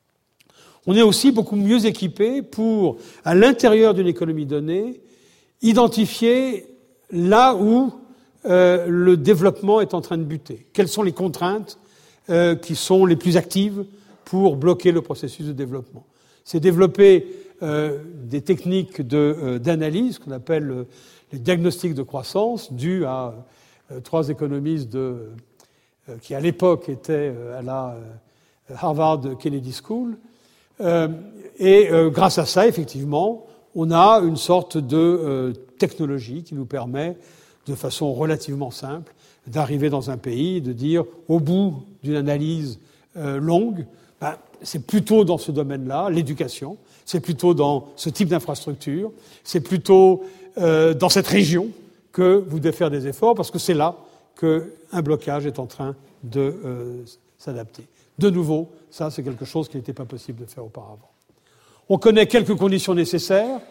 On est aussi beaucoup mieux équipé pour, à l'intérieur d'une économie donnée, identifier là où euh, le développement est en train de buter. Quelles sont les contraintes euh, qui sont les plus actives pour bloquer le processus de développement. C'est développer euh, des techniques de, euh, d'analyse qu'on appelle euh, les diagnostics de croissance, dus à euh, trois économistes de, euh, qui, à l'époque, étaient euh, à la euh, Harvard Kennedy School. Euh, et euh, grâce à ça, effectivement, on a une sorte de euh, technologie qui nous permet, de façon relativement simple, d'arriver dans un pays, de dire, au bout d'une analyse euh, longue, ben, c'est plutôt dans ce domaine-là, l'éducation, c'est plutôt dans ce type d'infrastructure, c'est plutôt euh, dans cette région que vous devez faire des efforts, parce que c'est là qu'un blocage est en train de euh, s'adapter. De nouveau, ça, c'est quelque chose qui n'était pas possible de faire auparavant. On connaît quelques conditions nécessaires.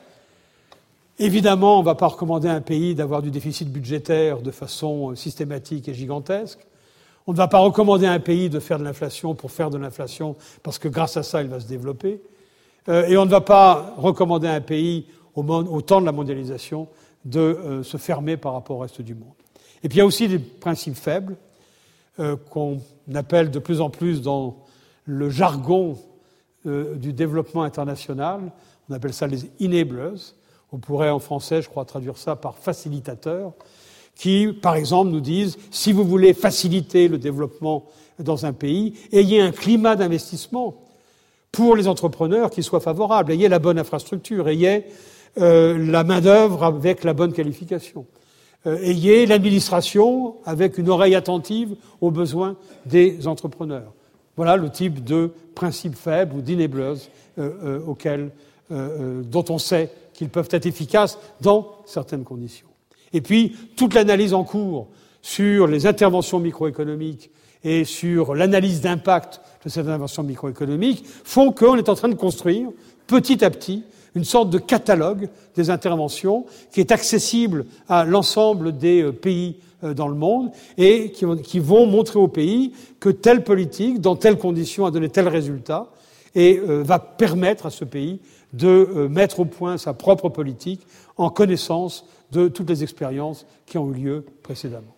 Évidemment, on ne va pas recommander à un pays d'avoir du déficit budgétaire de façon systématique et gigantesque. On ne va pas recommander à un pays de faire de l'inflation pour faire de l'inflation, parce que grâce à ça, il va se développer. Euh, et on ne va pas recommander à un pays, au, au temps de la mondialisation, de euh, se fermer par rapport au reste du monde. Et puis il y a aussi des principes faibles, euh, qu'on appelle de plus en plus dans le jargon euh, du développement international, on appelle ça les enablers. On pourrait en français, je crois, traduire ça par facilitateurs, qui, par exemple, nous disent, si vous voulez faciliter le développement dans un pays, ayez un climat d'investissement pour les entrepreneurs qui soit favorable, ayez la bonne infrastructure, ayez euh, la main-d'œuvre avec la bonne qualification, euh, ayez l'administration avec une oreille attentive aux besoins des entrepreneurs. Voilà le type de principes faibles ou d'enablers euh, euh, auxquels, euh, euh, dont on sait qu'ils peuvent être efficaces dans certaines conditions. Et puis, toute l'analyse en cours sur les interventions microéconomiques et sur l'analyse d'impact de ces interventions microéconomiques font qu'on est en train de construire, petit à petit, une sorte de catalogue des interventions qui est accessible à l'ensemble des pays dans le monde et qui vont montrer aux pays que telle politique, dans telles conditions, a donné tel résultat et va permettre à ce pays de mettre au point sa propre politique en connaissance de toutes les expériences qui ont eu lieu précédemment.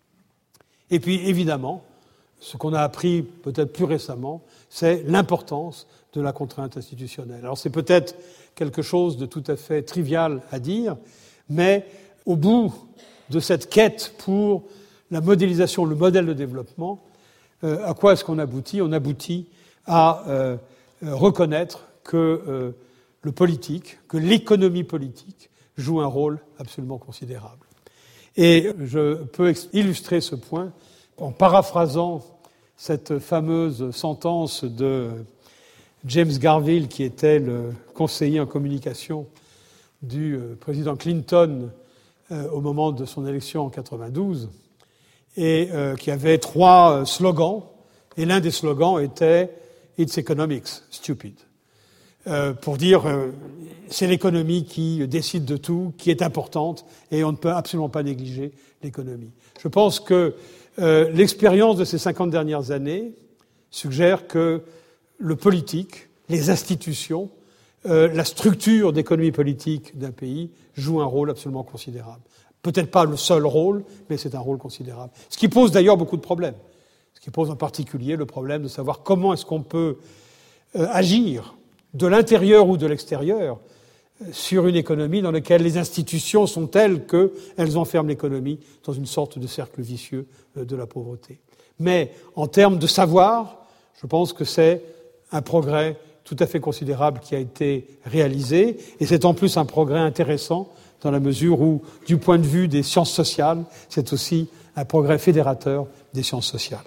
Et puis, évidemment, ce qu'on a appris peut-être plus récemment, c'est l'importance de la contrainte institutionnelle. Alors, c'est peut-être quelque chose de tout à fait trivial à dire, mais au bout de cette quête pour la modélisation, le modèle de développement, euh, à quoi est-ce qu'on aboutit ? On aboutit à euh, reconnaître que euh, le politique, que l'économie politique joue un rôle absolument considérable. Et je peux illustrer ce point en paraphrasant cette fameuse sentence de James Garville, qui était le conseiller en communication du président Clinton euh, au moment de son élection en quatre-vingt-douze, et euh, qui avait trois slogans, et l'un des slogans était « It's economics, stupid ». Euh, pour dire euh, c'est l'économie qui décide de tout, qui est importante, et on ne peut absolument pas négliger l'économie. Je pense que euh, l'expérience de ces cinquante dernières années suggère que le politique, les institutions, euh, la structure d'économie politique d'un pays joue un rôle absolument considérable. Peut-être pas le seul rôle, mais c'est un rôle considérable. Ce qui pose d'ailleurs beaucoup de problèmes. Ce qui pose en particulier le problème de savoir comment est-ce qu'on peut euh, agir de l'intérieur ou de l'extérieur, sur une économie dans laquelle les institutions sont telles qu'elles enferment l'économie dans une sorte de cercle vicieux de la pauvreté. Mais en termes de savoir, je pense que c'est un progrès tout à fait considérable qui a été réalisé, et c'est en plus un progrès intéressant dans la mesure où, du point de vue des sciences sociales, c'est aussi un progrès fédérateur des sciences sociales.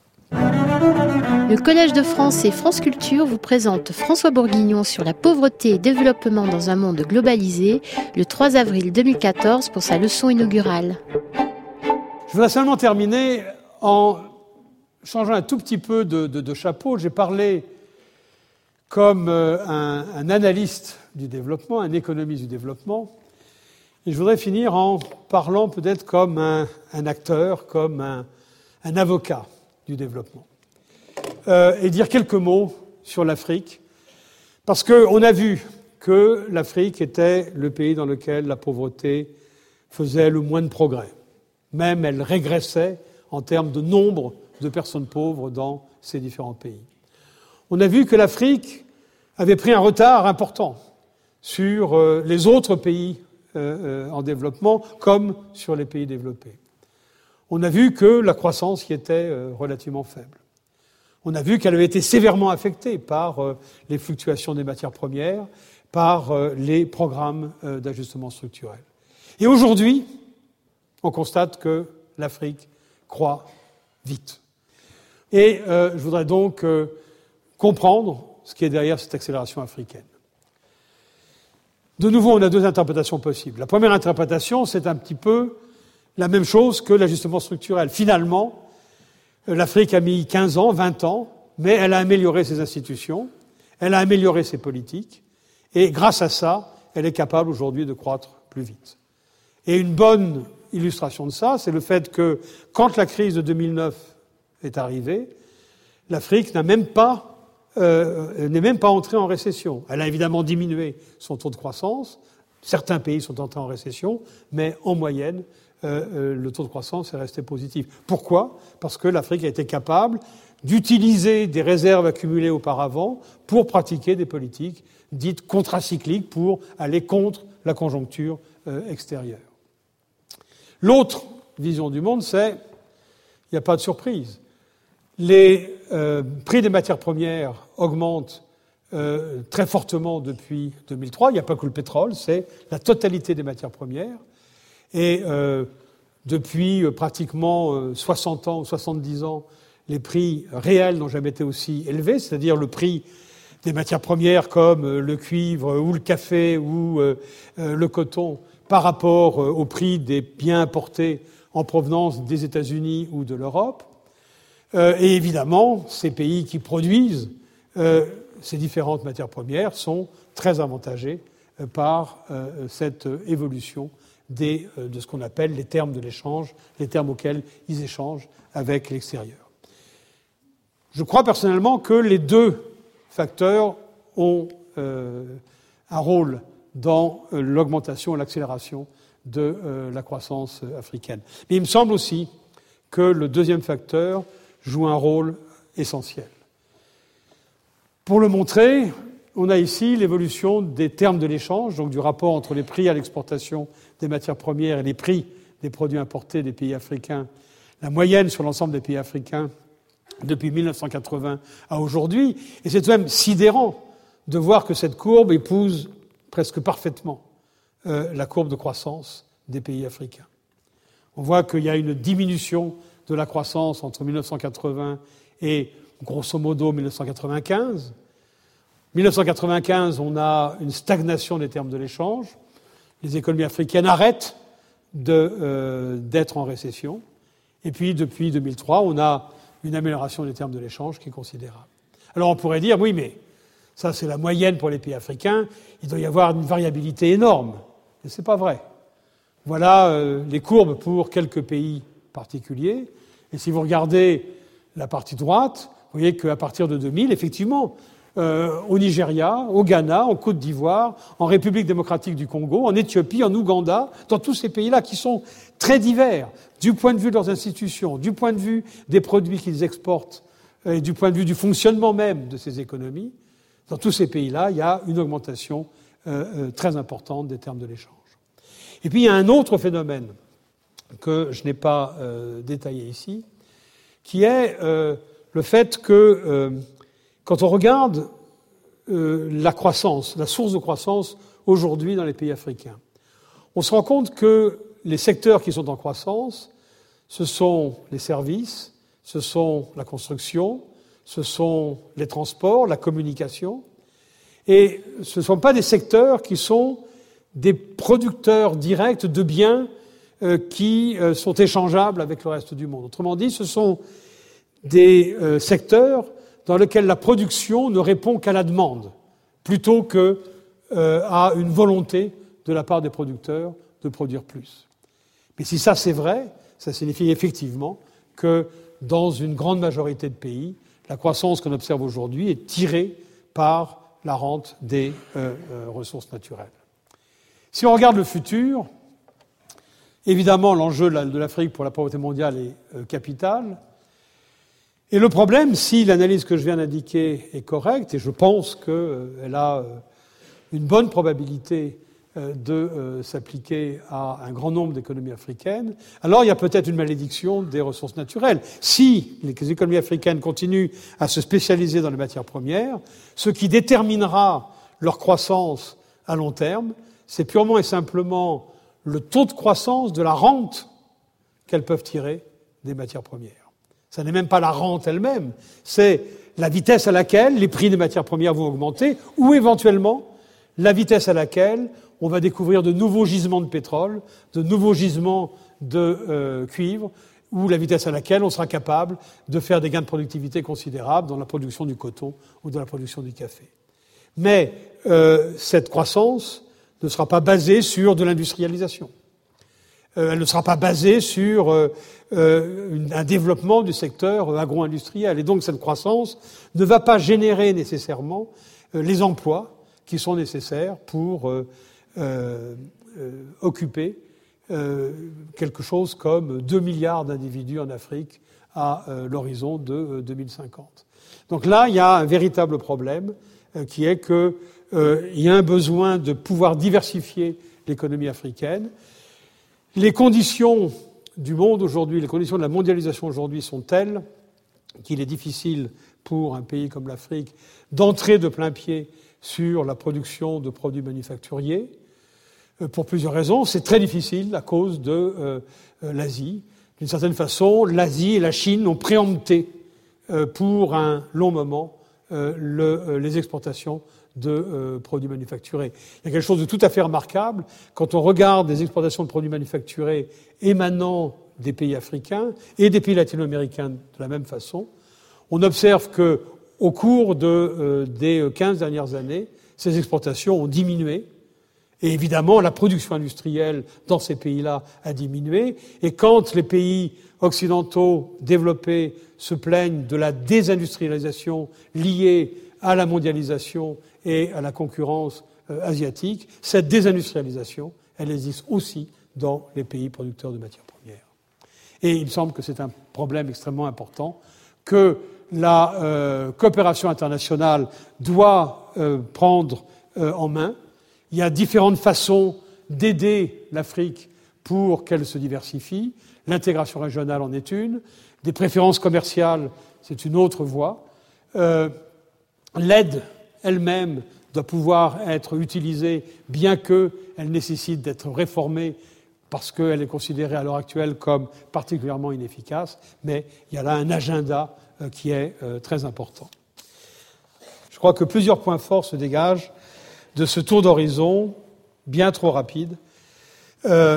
Le Collège de France et France Culture vous présente François Bourguignon sur la pauvreté et développement dans un monde globalisé, le trois avril deux mille quatorze pour sa leçon inaugurale. Je voudrais seulement terminer en changeant un tout petit peu de, de, de chapeau. J'ai parlé comme un, un analyste du développement, un économiste du développement, et je voudrais finir en parlant peut-être comme un, un acteur, comme un, un avocat du développement. Euh, et dire quelques mots sur l'Afrique, parce qu'on a vu que l'Afrique était le pays dans lequel la pauvreté faisait le moins de progrès. Même elle régressait en termes de nombre de personnes pauvres dans ces différents pays. On a vu que l'Afrique avait pris un retard important sur euh, les autres pays euh, euh, en développement, comme sur les pays développés. On a vu que la croissance y était euh, relativement faible. On a vu qu'elle avait été sévèrement affectée par euh, les fluctuations des matières premières, par euh, les programmes euh, d'ajustement structurel. Et aujourd'hui, on constate que l'Afrique croît vite. Et euh, je voudrais donc euh, comprendre ce qui est derrière cette accélération africaine. De nouveau, on a deux interprétations possibles. La première interprétation, c'est un petit peu la même chose que l'ajustement structurel. Finalement, l'Afrique a mis quinze ans, vingt ans, mais elle a amélioré ses institutions, elle a amélioré ses politiques, et grâce à ça, elle est capable aujourd'hui de croître plus vite. Et une bonne illustration de ça, c'est le fait que, quand la crise de deux mille neuf est arrivée, l'Afrique n'a même pas, euh, n'est même pas entrée en récession. Elle a évidemment diminué son taux de croissance. Certains pays sont entrés en récession, mais en moyenne, euh, euh, le taux de croissance est resté positif. Pourquoi ? Parce que l'Afrique a été capable d'utiliser des réserves accumulées auparavant pour pratiquer des politiques dites contracycliques pour aller contre la conjoncture euh, extérieure. L'autre vision du monde, c'est il n'y a pas de surprise. Les euh, prix des matières premières augmentent euh, très fortement depuis deux mille trois. Il n'y a pas que le pétrole, c'est la totalité des matières premières. Et euh, depuis euh, pratiquement euh, soixante ans ou soixante-dix ans, les prix réels n'ont jamais été aussi élevés, c'est-à-dire le prix des matières premières comme euh, le cuivre ou le café ou euh, euh, le coton par rapport euh, au prix des biens importés en provenance des États-Unis ou de l'Europe. Euh, et évidemment, ces pays qui produisent euh, ces différentes matières premières sont très avantagés euh, par euh, cette évolution des, euh, de ce qu'on appelle les termes de l'échange, les termes auxquels ils échangent avec l'extérieur. Je crois personnellement que les deux facteurs ont euh, un rôle dans euh, l'augmentation et l'accélération de euh, la croissance africaine. Mais il me semble aussi que le deuxième facteur joue un rôle essentiel. Pour le montrer, on a ici l'évolution des termes de l'échange, donc du rapport entre les prix à l'exportation des matières premières et les prix des produits importés des pays africains, la moyenne sur l'ensemble des pays africains depuis mille neuf cent quatre-vingts à aujourd'hui. Et c'est tout de même sidérant de voir que cette courbe épouse presque parfaitement euh, la courbe de croissance des pays africains. On voit qu'il y a une diminution de la croissance entre mille neuf cent quatre-vingts et, grosso modo, mille neuf cent quatre-vingt-quinze. mille neuf cent quatre-vingt-quinze, on a une stagnation des termes de l'échange. Les économies africaines arrêtent de, euh, d'être en récession. Et puis, depuis deux mille trois, on a une amélioration des termes de l'échange qui est considérable. Alors, on pourrait dire, oui, mais ça, c'est la moyenne pour les pays africains. Il doit y avoir une variabilité énorme. Mais ce n'est pas vrai. Voilà euh, les courbes pour quelques pays particuliers. Et si vous regardez la partie droite, vous voyez qu'à partir de deux mille, effectivement, euh, au Nigeria, au Ghana, en Côte d'Ivoire, en République démocratique du Congo, en Éthiopie, en Ouganda, dans tous ces pays-là qui sont très divers du point de vue de leurs institutions, du point de vue des produits qu'ils exportent et du point de vue du fonctionnement même de ces économies, dans tous ces pays-là, il y a une augmentation euh, euh, très importante des termes de l'échange. Et puis il y a un autre phénomène que je n'ai pas euh, détaillé ici, qui est euh, le fait que euh, quand on regarde euh, la croissance, la source de croissance aujourd'hui dans les pays africains, on se rend compte que les secteurs qui sont en croissance, ce sont les services, ce sont la construction, ce sont les transports, la communication, et ce ne sont pas des secteurs qui sont des producteurs directs de biens euh, qui euh, sont échangeables avec le reste du monde. Autrement dit, ce sont des euh, secteurs dans lesquels la production ne répond qu'à la demande, plutôt que euh, à une volonté de la part des producteurs de produire plus. Mais si ça c'est vrai, ça signifie effectivement que dans une grande majorité de pays, la croissance qu'on observe aujourd'hui est tirée par la rente des euh, euh, ressources naturelles. Si on regarde le futur, évidemment l'enjeu de l'Afrique pour la pauvreté mondiale est euh, capital. Et le problème, si l'analyse que je viens d'indiquer est correcte, et je pense qu'elle euh, a euh, une bonne probabilité de euh, s'appliquer à un grand nombre d'économies africaines, alors il y a peut-être une malédiction des ressources naturelles. Si les économies africaines continuent à se spécialiser dans les matières premières, ce qui déterminera leur croissance à long terme, c'est purement et simplement le taux de croissance de la rente qu'elles peuvent tirer des matières premières. Ça n'est même pas la rente elle-même, c'est la vitesse à laquelle les prix des matières premières vont augmenter, ou éventuellement la vitesse à laquelle on va découvrir de nouveaux gisements de pétrole, de nouveaux gisements de euh, cuivre, ou la vitesse à laquelle on sera capable de faire des gains de productivité considérables dans la production du coton ou dans la production du café. Mais euh, cette croissance ne sera pas basée sur de l'industrialisation. Euh, elle ne sera pas basée sur euh, euh, une, un développement du secteur agro-industriel. Et donc cette croissance ne va pas générer nécessairement euh, les emplois qui sont nécessaires pour euh, euh, euh, occuper euh, quelque chose comme deux milliards d'individus en Afrique à euh, l'horizon de euh, deux mille cinquante. Donc là, il y a un véritable problème euh, qui est qu'il euh, y a un besoin de pouvoir diversifier l'économie africaine. Les conditions du monde aujourd'hui, les conditions de la mondialisation aujourd'hui sont telles qu'il est difficile pour un pays comme l'Afrique d'entrer de plein pied sur la production de produits manufacturiers, euh, pour plusieurs raisons. C'est très difficile à cause de euh, euh, l'Asie. D'une certaine façon, l'Asie et la Chine ont préempté euh, pour un long moment euh, le, euh, les exportations de euh, produits manufacturés. Il y a quelque chose de tout à fait remarquable quand on regarde des exportations de produits manufacturés émanant des pays africains et des pays latino-américains de la même façon. On observe que au cours de, euh, des quinze dernières années, ces exportations ont diminué. Et évidemment, la production industrielle dans ces pays-là a diminué. Et quand les pays occidentaux développés se plaignent de la désindustrialisation liée à la mondialisation et à la concurrence euh, asiatique, cette désindustrialisation, elle existe aussi dans les pays producteurs de matières premières. Et il me semble que c'est un problème extrêmement important que la euh, coopération internationale doit euh, prendre euh, en main. Il y a différentes façons d'aider l'Afrique pour qu'elle se diversifie. L'intégration régionale en est une. Des préférences commerciales, c'est une autre voie. Euh, l'aide elle-même doit pouvoir être utilisée, bien qu'elle nécessite d'être réformée parce qu'elle est considérée à l'heure actuelle comme particulièrement inefficace. Mais il y a là un agenda qui est euh, très important. Je crois que plusieurs points forts se dégagent de ce tour d'horizon bien trop rapide euh,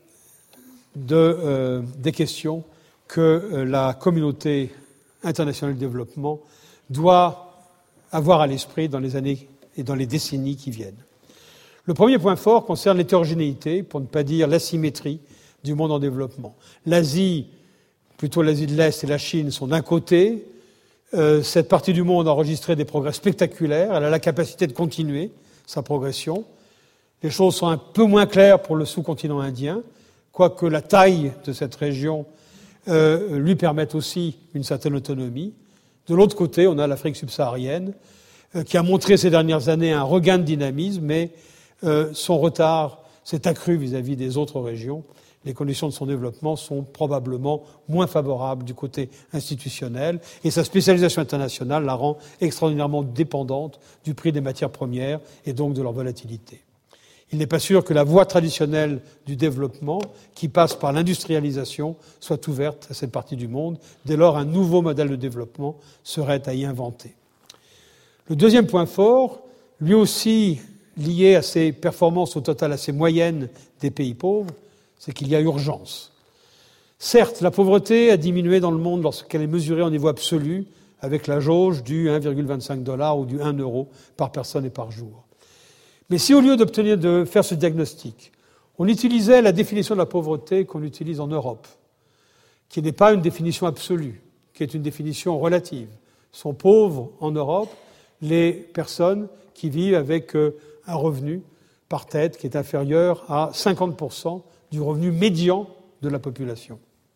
de, euh, des questions que euh, la communauté internationale de développement doit avoir à l'esprit dans les années et dans les décennies qui viennent. Le premier point fort concerne l'hétérogénéité, pour ne pas dire l'asymétrie du monde en développement. L'Asie, plutôt l'Asie de l'Est et la Chine sont d'un côté. Euh, cette partie du monde a enregistré des progrès spectaculaires. Elle a la capacité de continuer sa progression. Les choses sont un peu moins claires pour le sous-continent indien, quoique la taille de cette région euh, lui permette aussi une certaine autonomie. De l'autre côté, on a l'Afrique subsaharienne, euh, qui a montré ces dernières années un regain de dynamisme, mais euh, son retard s'est accru vis-à-vis des autres régions, les conditions de son développement sont probablement moins favorables du côté institutionnel et sa spécialisation internationale la rend extraordinairement dépendante du prix des matières premières et donc de leur volatilité. Il n'est pas sûr que la voie traditionnelle du développement, qui passe par l'industrialisation, soit ouverte à cette partie du monde. Dès lors, un nouveau modèle de développement serait à y inventer. Le deuxième point fort, lui aussi lié à ces performances au total assez moyennes des pays pauvres, c'est qu'il y a urgence. Certes, la pauvreté a diminué dans le monde lorsqu'elle est mesurée au niveau absolu, avec la jauge du un virgule vingt-cinq dollars ou du un euro par personne et par jour. Mais si au lieu d'obtenir de faire ce diagnostic, on utilisait la définition de la pauvreté qu'on utilise en Europe, qui n'est pas une définition absolue, qui est une définition relative, sont pauvres en Europe les personnes qui vivent avec un revenu par tête qui est inférieur à cinquante pour cent du revenu médian de la population.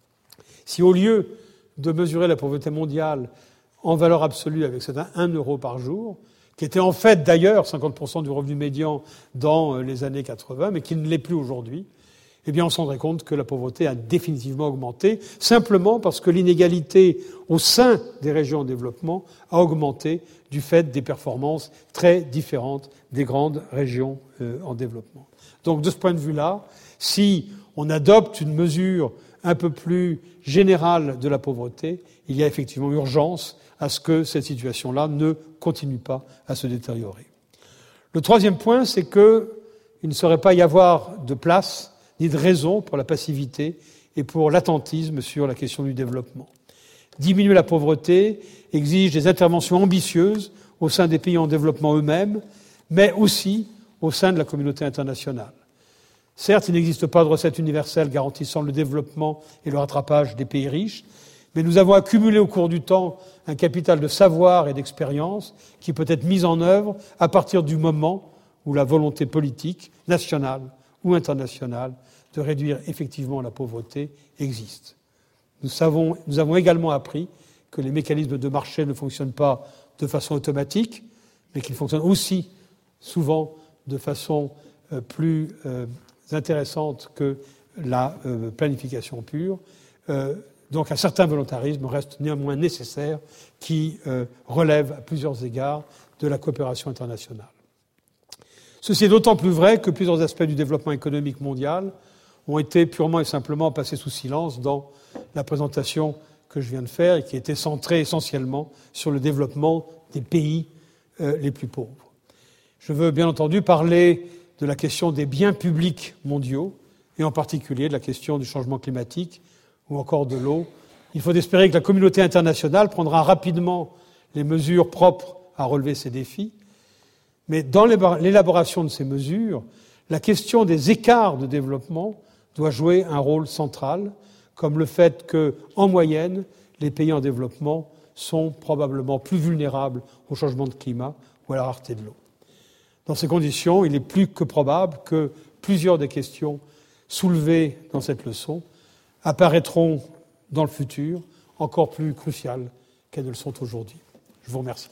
Si au lieu de mesurer la pauvreté mondiale en valeur absolue avec cet un euro par jour, qui était en fait d'ailleurs cinquante pour cent du revenu médian dans les années quatre-vingts, mais qui ne l'est plus aujourd'hui, eh bien on se rendrait compte que la pauvreté a définitivement augmenté, simplement parce que l'inégalité au sein des régions en développement a augmenté du fait des performances très différentes des grandes régions euh, en développement. Donc de ce point de vue-là, si on adopte une mesure un peu plus générale de la pauvreté, il y a effectivement urgence à ce que cette situation-là ne continue pas à se détériorer. Le troisième point, c'est qu'il ne saurait pas y avoir de place ni de raison pour la passivité et pour l'attentisme sur la question du développement. Diminuer la pauvreté exige des interventions ambitieuses au sein des pays en développement eux-mêmes, mais aussi au sein de la communauté internationale. Certes, il n'existe pas de recette universelle garantissant le développement et le rattrapage des pays riches, mais nous avons accumulé au cours du temps un capital de savoir et d'expérience qui peut être mis en œuvre à partir du moment où la volonté politique, nationale ou internationale, de réduire effectivement la pauvreté existe. Nous, savons, nous avons également appris que les mécanismes de marché ne fonctionnent pas de façon automatique, mais qu'ils fonctionnent aussi souvent de façon euh, plus euh, intéressante que la euh, planification pure. Euh, donc un certain volontarisme reste néanmoins nécessaire qui euh, relève à plusieurs égards de la coopération internationale. Ceci est d'autant plus vrai que plusieurs aspects du développement économique mondial ont été purement et simplement passés sous silence dans la présentation que je viens de faire et qui était centrée essentiellement sur le développement des pays euh, les plus pauvres. Je veux bien entendu parler de la question des biens publics mondiaux et en particulier de la question du changement climatique ou encore de l'eau. Il faut espérer que la communauté internationale prendra rapidement les mesures propres à relever ces défis. Mais dans l'élaboration de ces mesures, la question des écarts de développement doit jouer un rôle central, comme le fait que, en moyenne, les pays en développement sont probablement plus vulnérables au changement de climat ou à la rareté de l'eau. Dans ces conditions, il est plus que probable que plusieurs des questions soulevées dans cette leçon apparaîtront dans le futur encore plus cruciales qu'elles ne le sont aujourd'hui. Je vous remercie.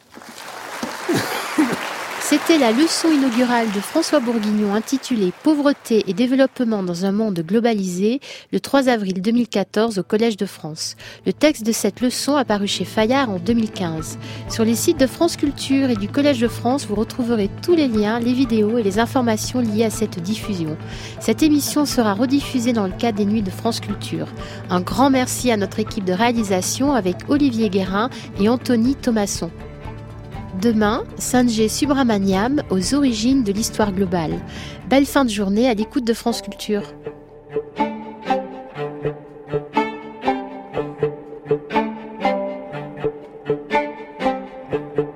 C'était la leçon inaugurale de François Bourguignon intitulée « Pauvreté et développement dans un monde globalisé » le trois avril deux mille quatorze au Collège de France. Le texte de cette leçon a paru chez Fayard en deux mille quinze. Sur les sites de France Culture et du Collège de France, vous retrouverez tous les liens, les vidéos et les informations liées à cette diffusion. Cette émission sera rediffusée dans le cadre des Nuits de France Culture. Un grand merci à notre équipe de réalisation avec Olivier Guérin et Anthony Thomasson. Demain, Sanjay Subramaniam aux origines de l'histoire globale. Belle fin de journée à l'écoute de France Culture. Thank you.